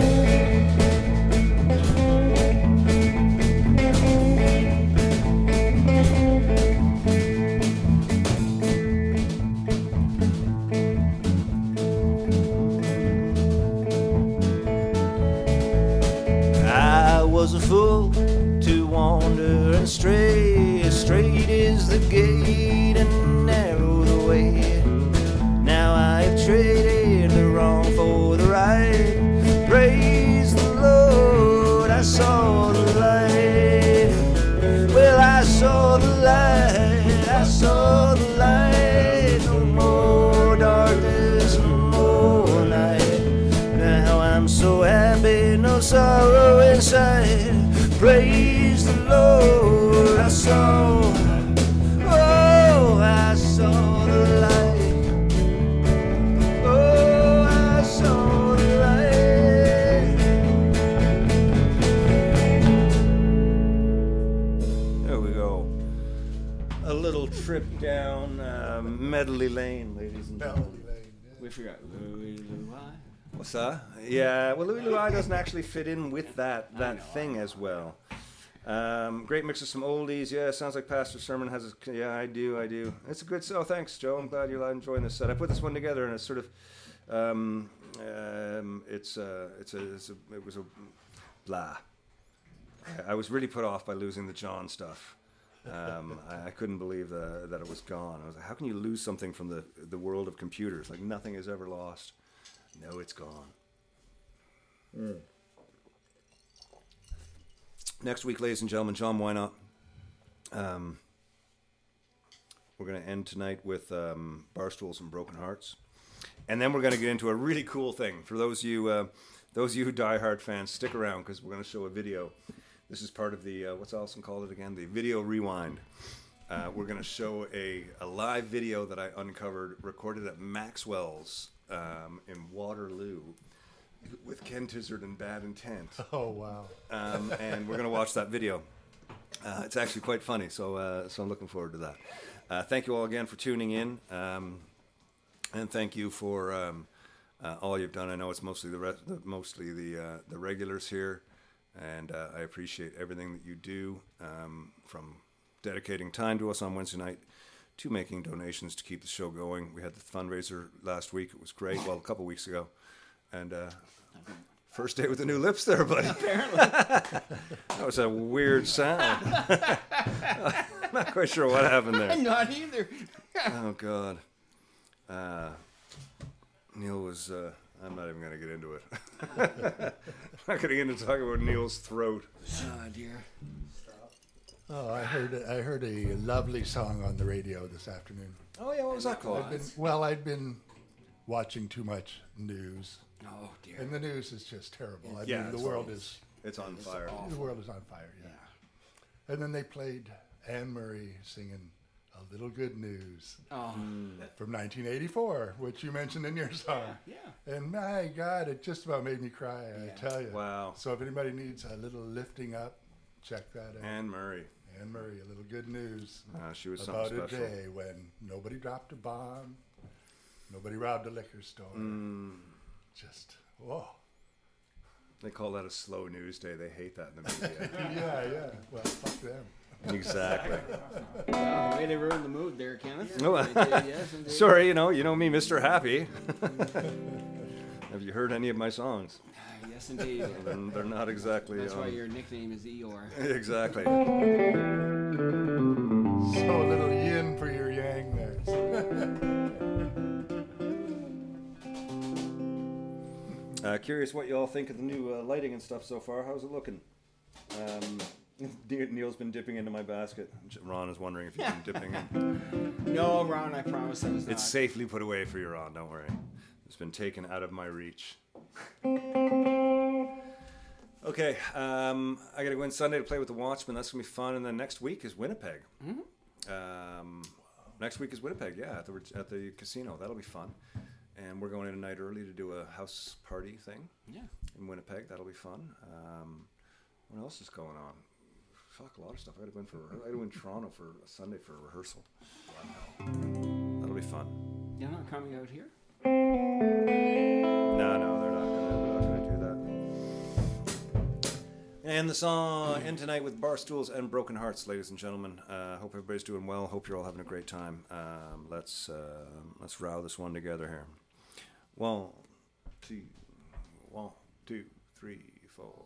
Was a fool to wander and stray. Straight is the gate and narrow the way. Now I have traded the wrong for the right. Praise the Lord, I saw the light. Well, I saw the light, I saw the light. No more darkness, no more night. Now I'm so happy, no sorrow inside. Praise the Lord, I saw, oh, I saw the light. Oh, I saw the light. trip down uh, Medley Lane, ladies and Melody gentlemen. Lane. Yeah. We forgot Louis Louis. What's that? Yeah, well, Louis Louis doesn't actually fit in with that that know, thing as well. Um, great mix of some oldies. Yeah, sounds like Pastor Sermon has a... Yeah, I do, I do. It's a good... Oh, thanks, Joe. I'm glad you're enjoying this set. I put this one together and it's sort of... Um, um, it's, uh, it's, a, it's a... It was a... Blah. I was really put off by losing the John stuff. Um, I, I couldn't believe the, that it was gone. I was like, how can you lose something from the, the world of computers? Like, nothing is ever lost. No, it's gone. Mm. Next week, ladies and gentlemen, John, why not? Um, we're going to end tonight with um, Barstools and Broken Hearts. And then we're going to get into a really cool thing. For those of you, uh, those of you diehard fans, stick around because we're going to show a video. This is part of the, uh, what's Alison called it again? The Video Rewind. Uh, we're going to show a, a live video that I uncovered, recorded at Maxwell's um, in Waterloo, with Ken Tizzard and Bad Intent. Oh, wow. Um, and we're going to watch that video. Uh, it's actually quite funny, so uh, so I'm looking forward to that. Uh, thank you all again for tuning in, um, and thank you for um, uh, all you've done. I know it's mostly the, re- the mostly the uh, the regulars here, and uh, I appreciate everything that you do, um, from dedicating time to us on Wednesday night to making donations to keep the show going. We had the fundraiser last week. It was great. Well, a couple weeks ago. And uh, first day with the new lips there, buddy. Apparently. That was a weird sound. I'm not quite sure what happened there. Not either. Oh, God. Uh, Neil was... Uh, I'm not even going to get into it. I'm not going to get into talking about Neil's throat. Oh, dear. Oh, I heard a, I heard a lovely song on the radio this afternoon. Oh, yeah, what was that called? I'd been, well, I'd been watching too much news. Oh, dear. And the news is just terrible. I Yeah, mean, the it's world awful. is It's on It's fire. awful. the world is on fire. Yeah. Yeah. And then they played Anne Murray singing "A Little Good News" Oh, from nineteen eighty-four, which you mentioned in your song. yeah. And my God, it just about made me cry. Yeah. I tell you. Wow. So if anybody needs a little lifting up, check that out. Anne Murray. Anne Murray, "A Little Good News" Uh, she was about something a special. day when nobody dropped a bomb, nobody robbed a liquor store. Mm, Just whoa. they call that a slow news day. They hate that in the media. Yeah, yeah. Well, fuck them. Exactly. Well, the way they ruined the mood there, Kenneth. No, They did, yes, indeed. Sorry, you know, you know me, Mister Happy. Have you heard any of my songs? Ah, yes, indeed. They're, they're not exactly. That's why um, your nickname is Eeyore. Exactly. So a little yin for your yang there. Uh, curious what you all think of the new uh, lighting and stuff so far. How's it looking? Um, Neil's been dipping into my basket. Ron is wondering if you've been dipping in. No, Ron, I promise I was not. It's safely put away for you, Ron. Don't worry. It's been taken out of my reach. Okay, um, I got to go in Sunday to play with the Watchmen. That's going to be fun. And then next week is Winnipeg. Mm-hmm. Um, next week is Winnipeg, yeah, at the, at the casino. That'll be fun. And we're going in a night early to do a house party thing Yeah. in Winnipeg. That'll be fun. Um, what else is going on? Fuck, a lot of stuff. I got to go in for. I got to go in Toronto for a Sunday for a rehearsal. That'll be fun. You're not coming out here? No, no, they're not gonna, they're not gonna do that. And the song end tonight with Barstools and Broken Hearts, ladies and gentlemen. Uh, hope everybody's doing well. Hope you're all having a great time. Um, let's uh, let's row this one together here. One, two, one, two, three, four.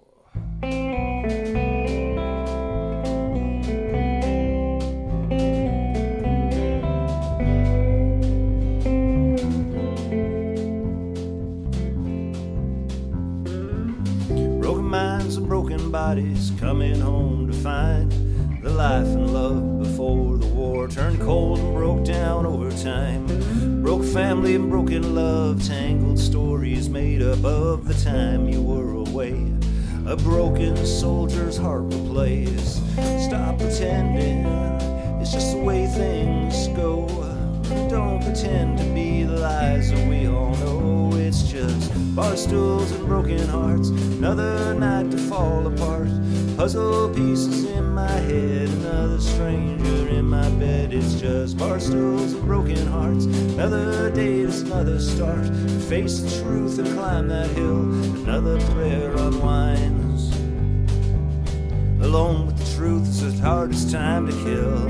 Broken minds and broken bodies coming home to find the life and love before the war turned cold and broke down over time. Broke family and broken love, tangled stories made up of the time you were away. A broken soldier's heart will play. Stop pretending, it's just the way things go. Don't pretend to be the lies that we all know. It's just barstools and broken hearts, another night to fall apart. Puzzle pieces in my head, another stranger in my my bed. It's just bar stools and broken hearts. Another day, it's another start. To face the truth and climb that hill. Another prayer unwinds. Alone with the truth is the hardest time to kill.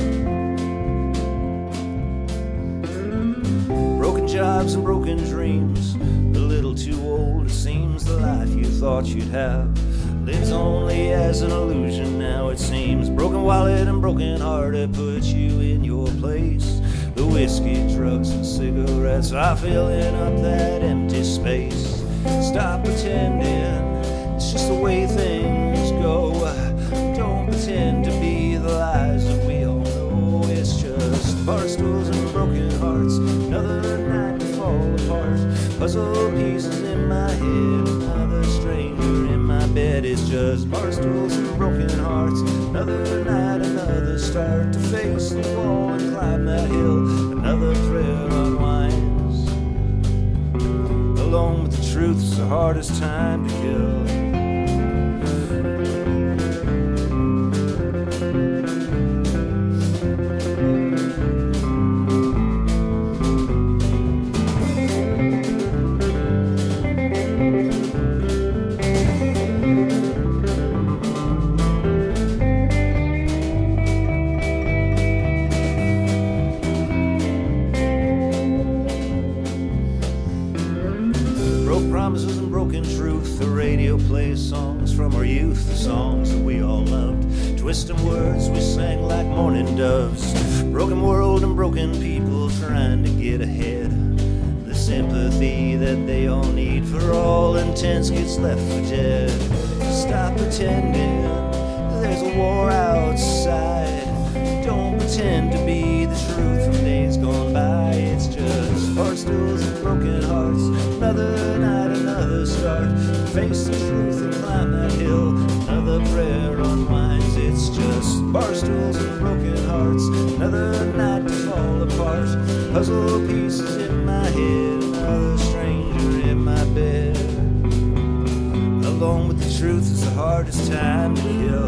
Broken jobs and broken dreams. A little too old, it seems. The life you thought you'd have lives only as an illusion now, it seems. Broken wallet and broken heart have put you in your place. The whiskey, drugs, and cigarettes are filling up that empty space. Stop pretending it's just the way things go. Don't pretend to be the lies that we all know. It's just bar stools and broken hearts. Another night to fall apart. Puzzle pieces in my head. Another stranger in my bed. It's just bar stools and broken hearts. Another night, another start. To face the wall and climb that hill. Another prayer unwinds. Alone with the truth is the hardest time to kill. Promises and broken truth. The radio plays songs from our youth, the songs that we all loved. Twisting words we sang like morning doves. Broken world and broken people trying to get ahead. The sympathy that they all need for all intents gets left for dead. Stop pretending there's a war outside. Don't pretend to be the truth from days gone by. It's just bar stools and broken hearts. Another night, another start. Face the truth and climb that hill. Another prayer unwinds. It's just bar stools and broken hearts. Another night to fall apart. Puzzle pieces in my head. Another stranger in my bed. Alone with the truth is the hardest time to kill.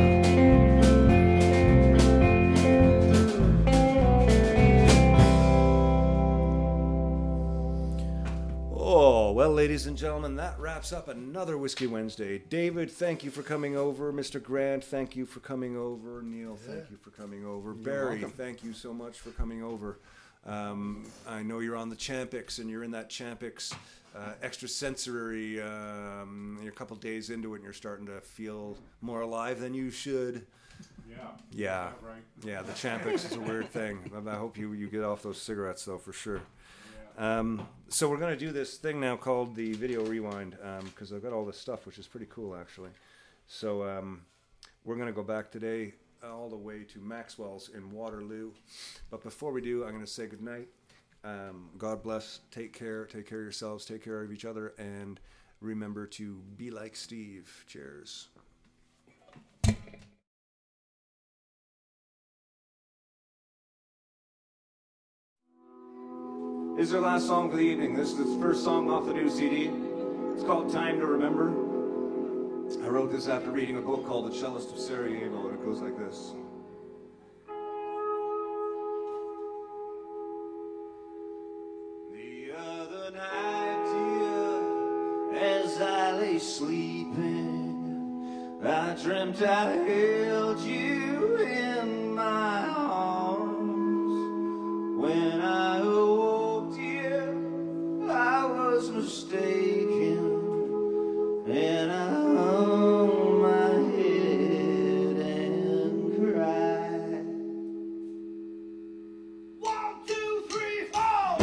Well, ladies and gentlemen, that wraps up another Whiskey Wednesday. David, thank you for coming over. Mister Grant, thank you for coming over. Neil, Yeah. thank you for coming over. You're Barry, welcome. thank you so much for coming over. Um, I know you're on the Champix, and you're in that Champix uh, extrasensory. Um, you're a couple days into it, and you're starting to feel more alive than you should. Yeah. Yeah, Right. yeah. The Champix is a weird thing. I hope you you get off those cigarettes, though, for sure. Um, so we're going to do this thing now called the video rewind, because um, I've got all this stuff, which is pretty cool, actually. So um, we're going to go back today all the way to Maxwell's in Waterloo. But before we do, I'm going to say goodnight. Um, God bless. Take care. Take care of yourselves. Take care of each other. And remember to be like Steve. Cheers. This is our last song for the evening. This is the first song off the new C D. It's called Time to Remember. I wrote this after reading a book called The Cellist of Sarajevo, and it goes like this. The other night, dear, as I lay sleeping, I dreamt I held you in my arms. When I awoke, dear, I was mistaken, and I hung my head and cried. One, two, three, four!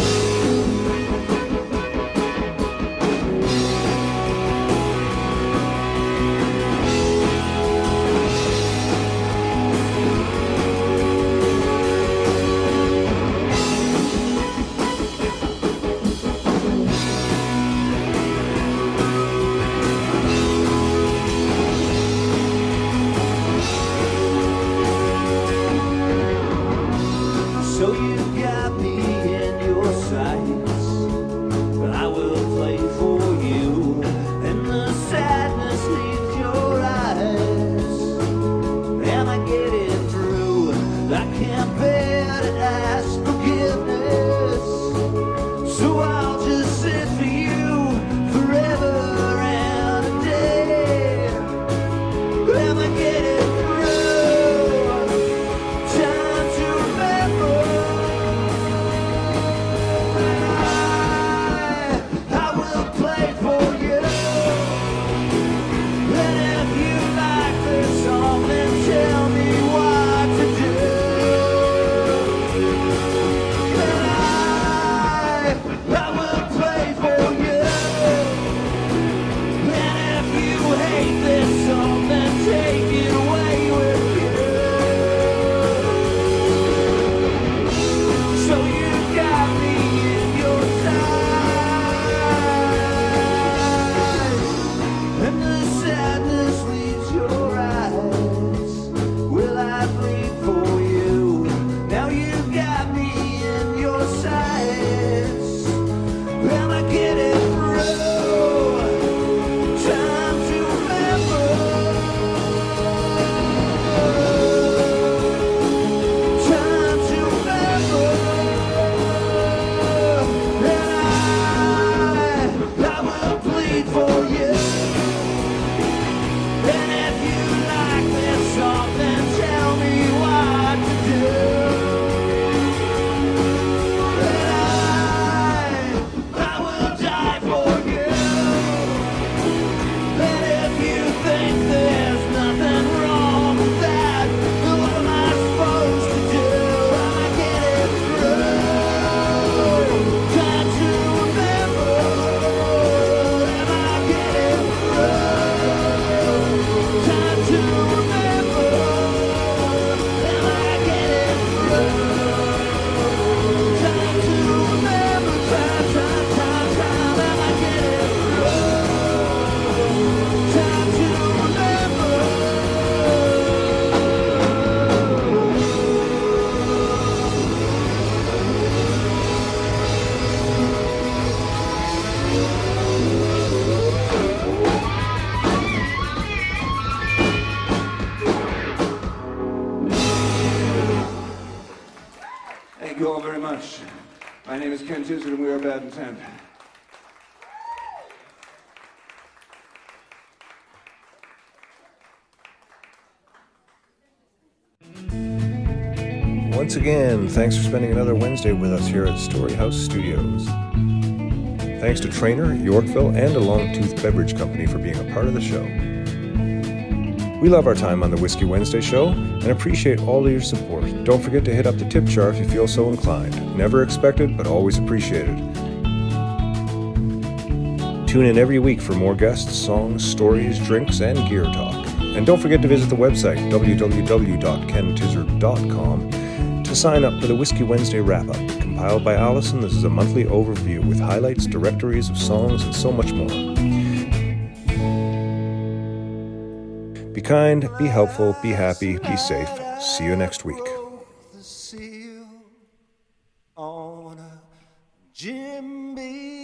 much. My name is Ken Tizard, and we are Bad Intent. Once again, thanks for spending another Wednesday with us here at Storyhouse Studios. Thanks to Trainer, Yorkville, and the Longtooth Beverage Company for being a part of the show. We love our time on the Whiskey Wednesday show and appreciate all of your support. Don't forget to hit up the tip jar if you feel so inclined. Never expected, but always appreciated. Tune in every week for more guests, songs, stories, drinks, and gear talk. And don't forget to visit the website, w w w dot ken tizard dot com, to sign up for the Whiskey Wednesday wrap-up. Compiled by Allison, this is a monthly overview with highlights, directories of songs, and so much more. Be kind, be helpful, be happy, be safe. See you next week. On a Jim Beam.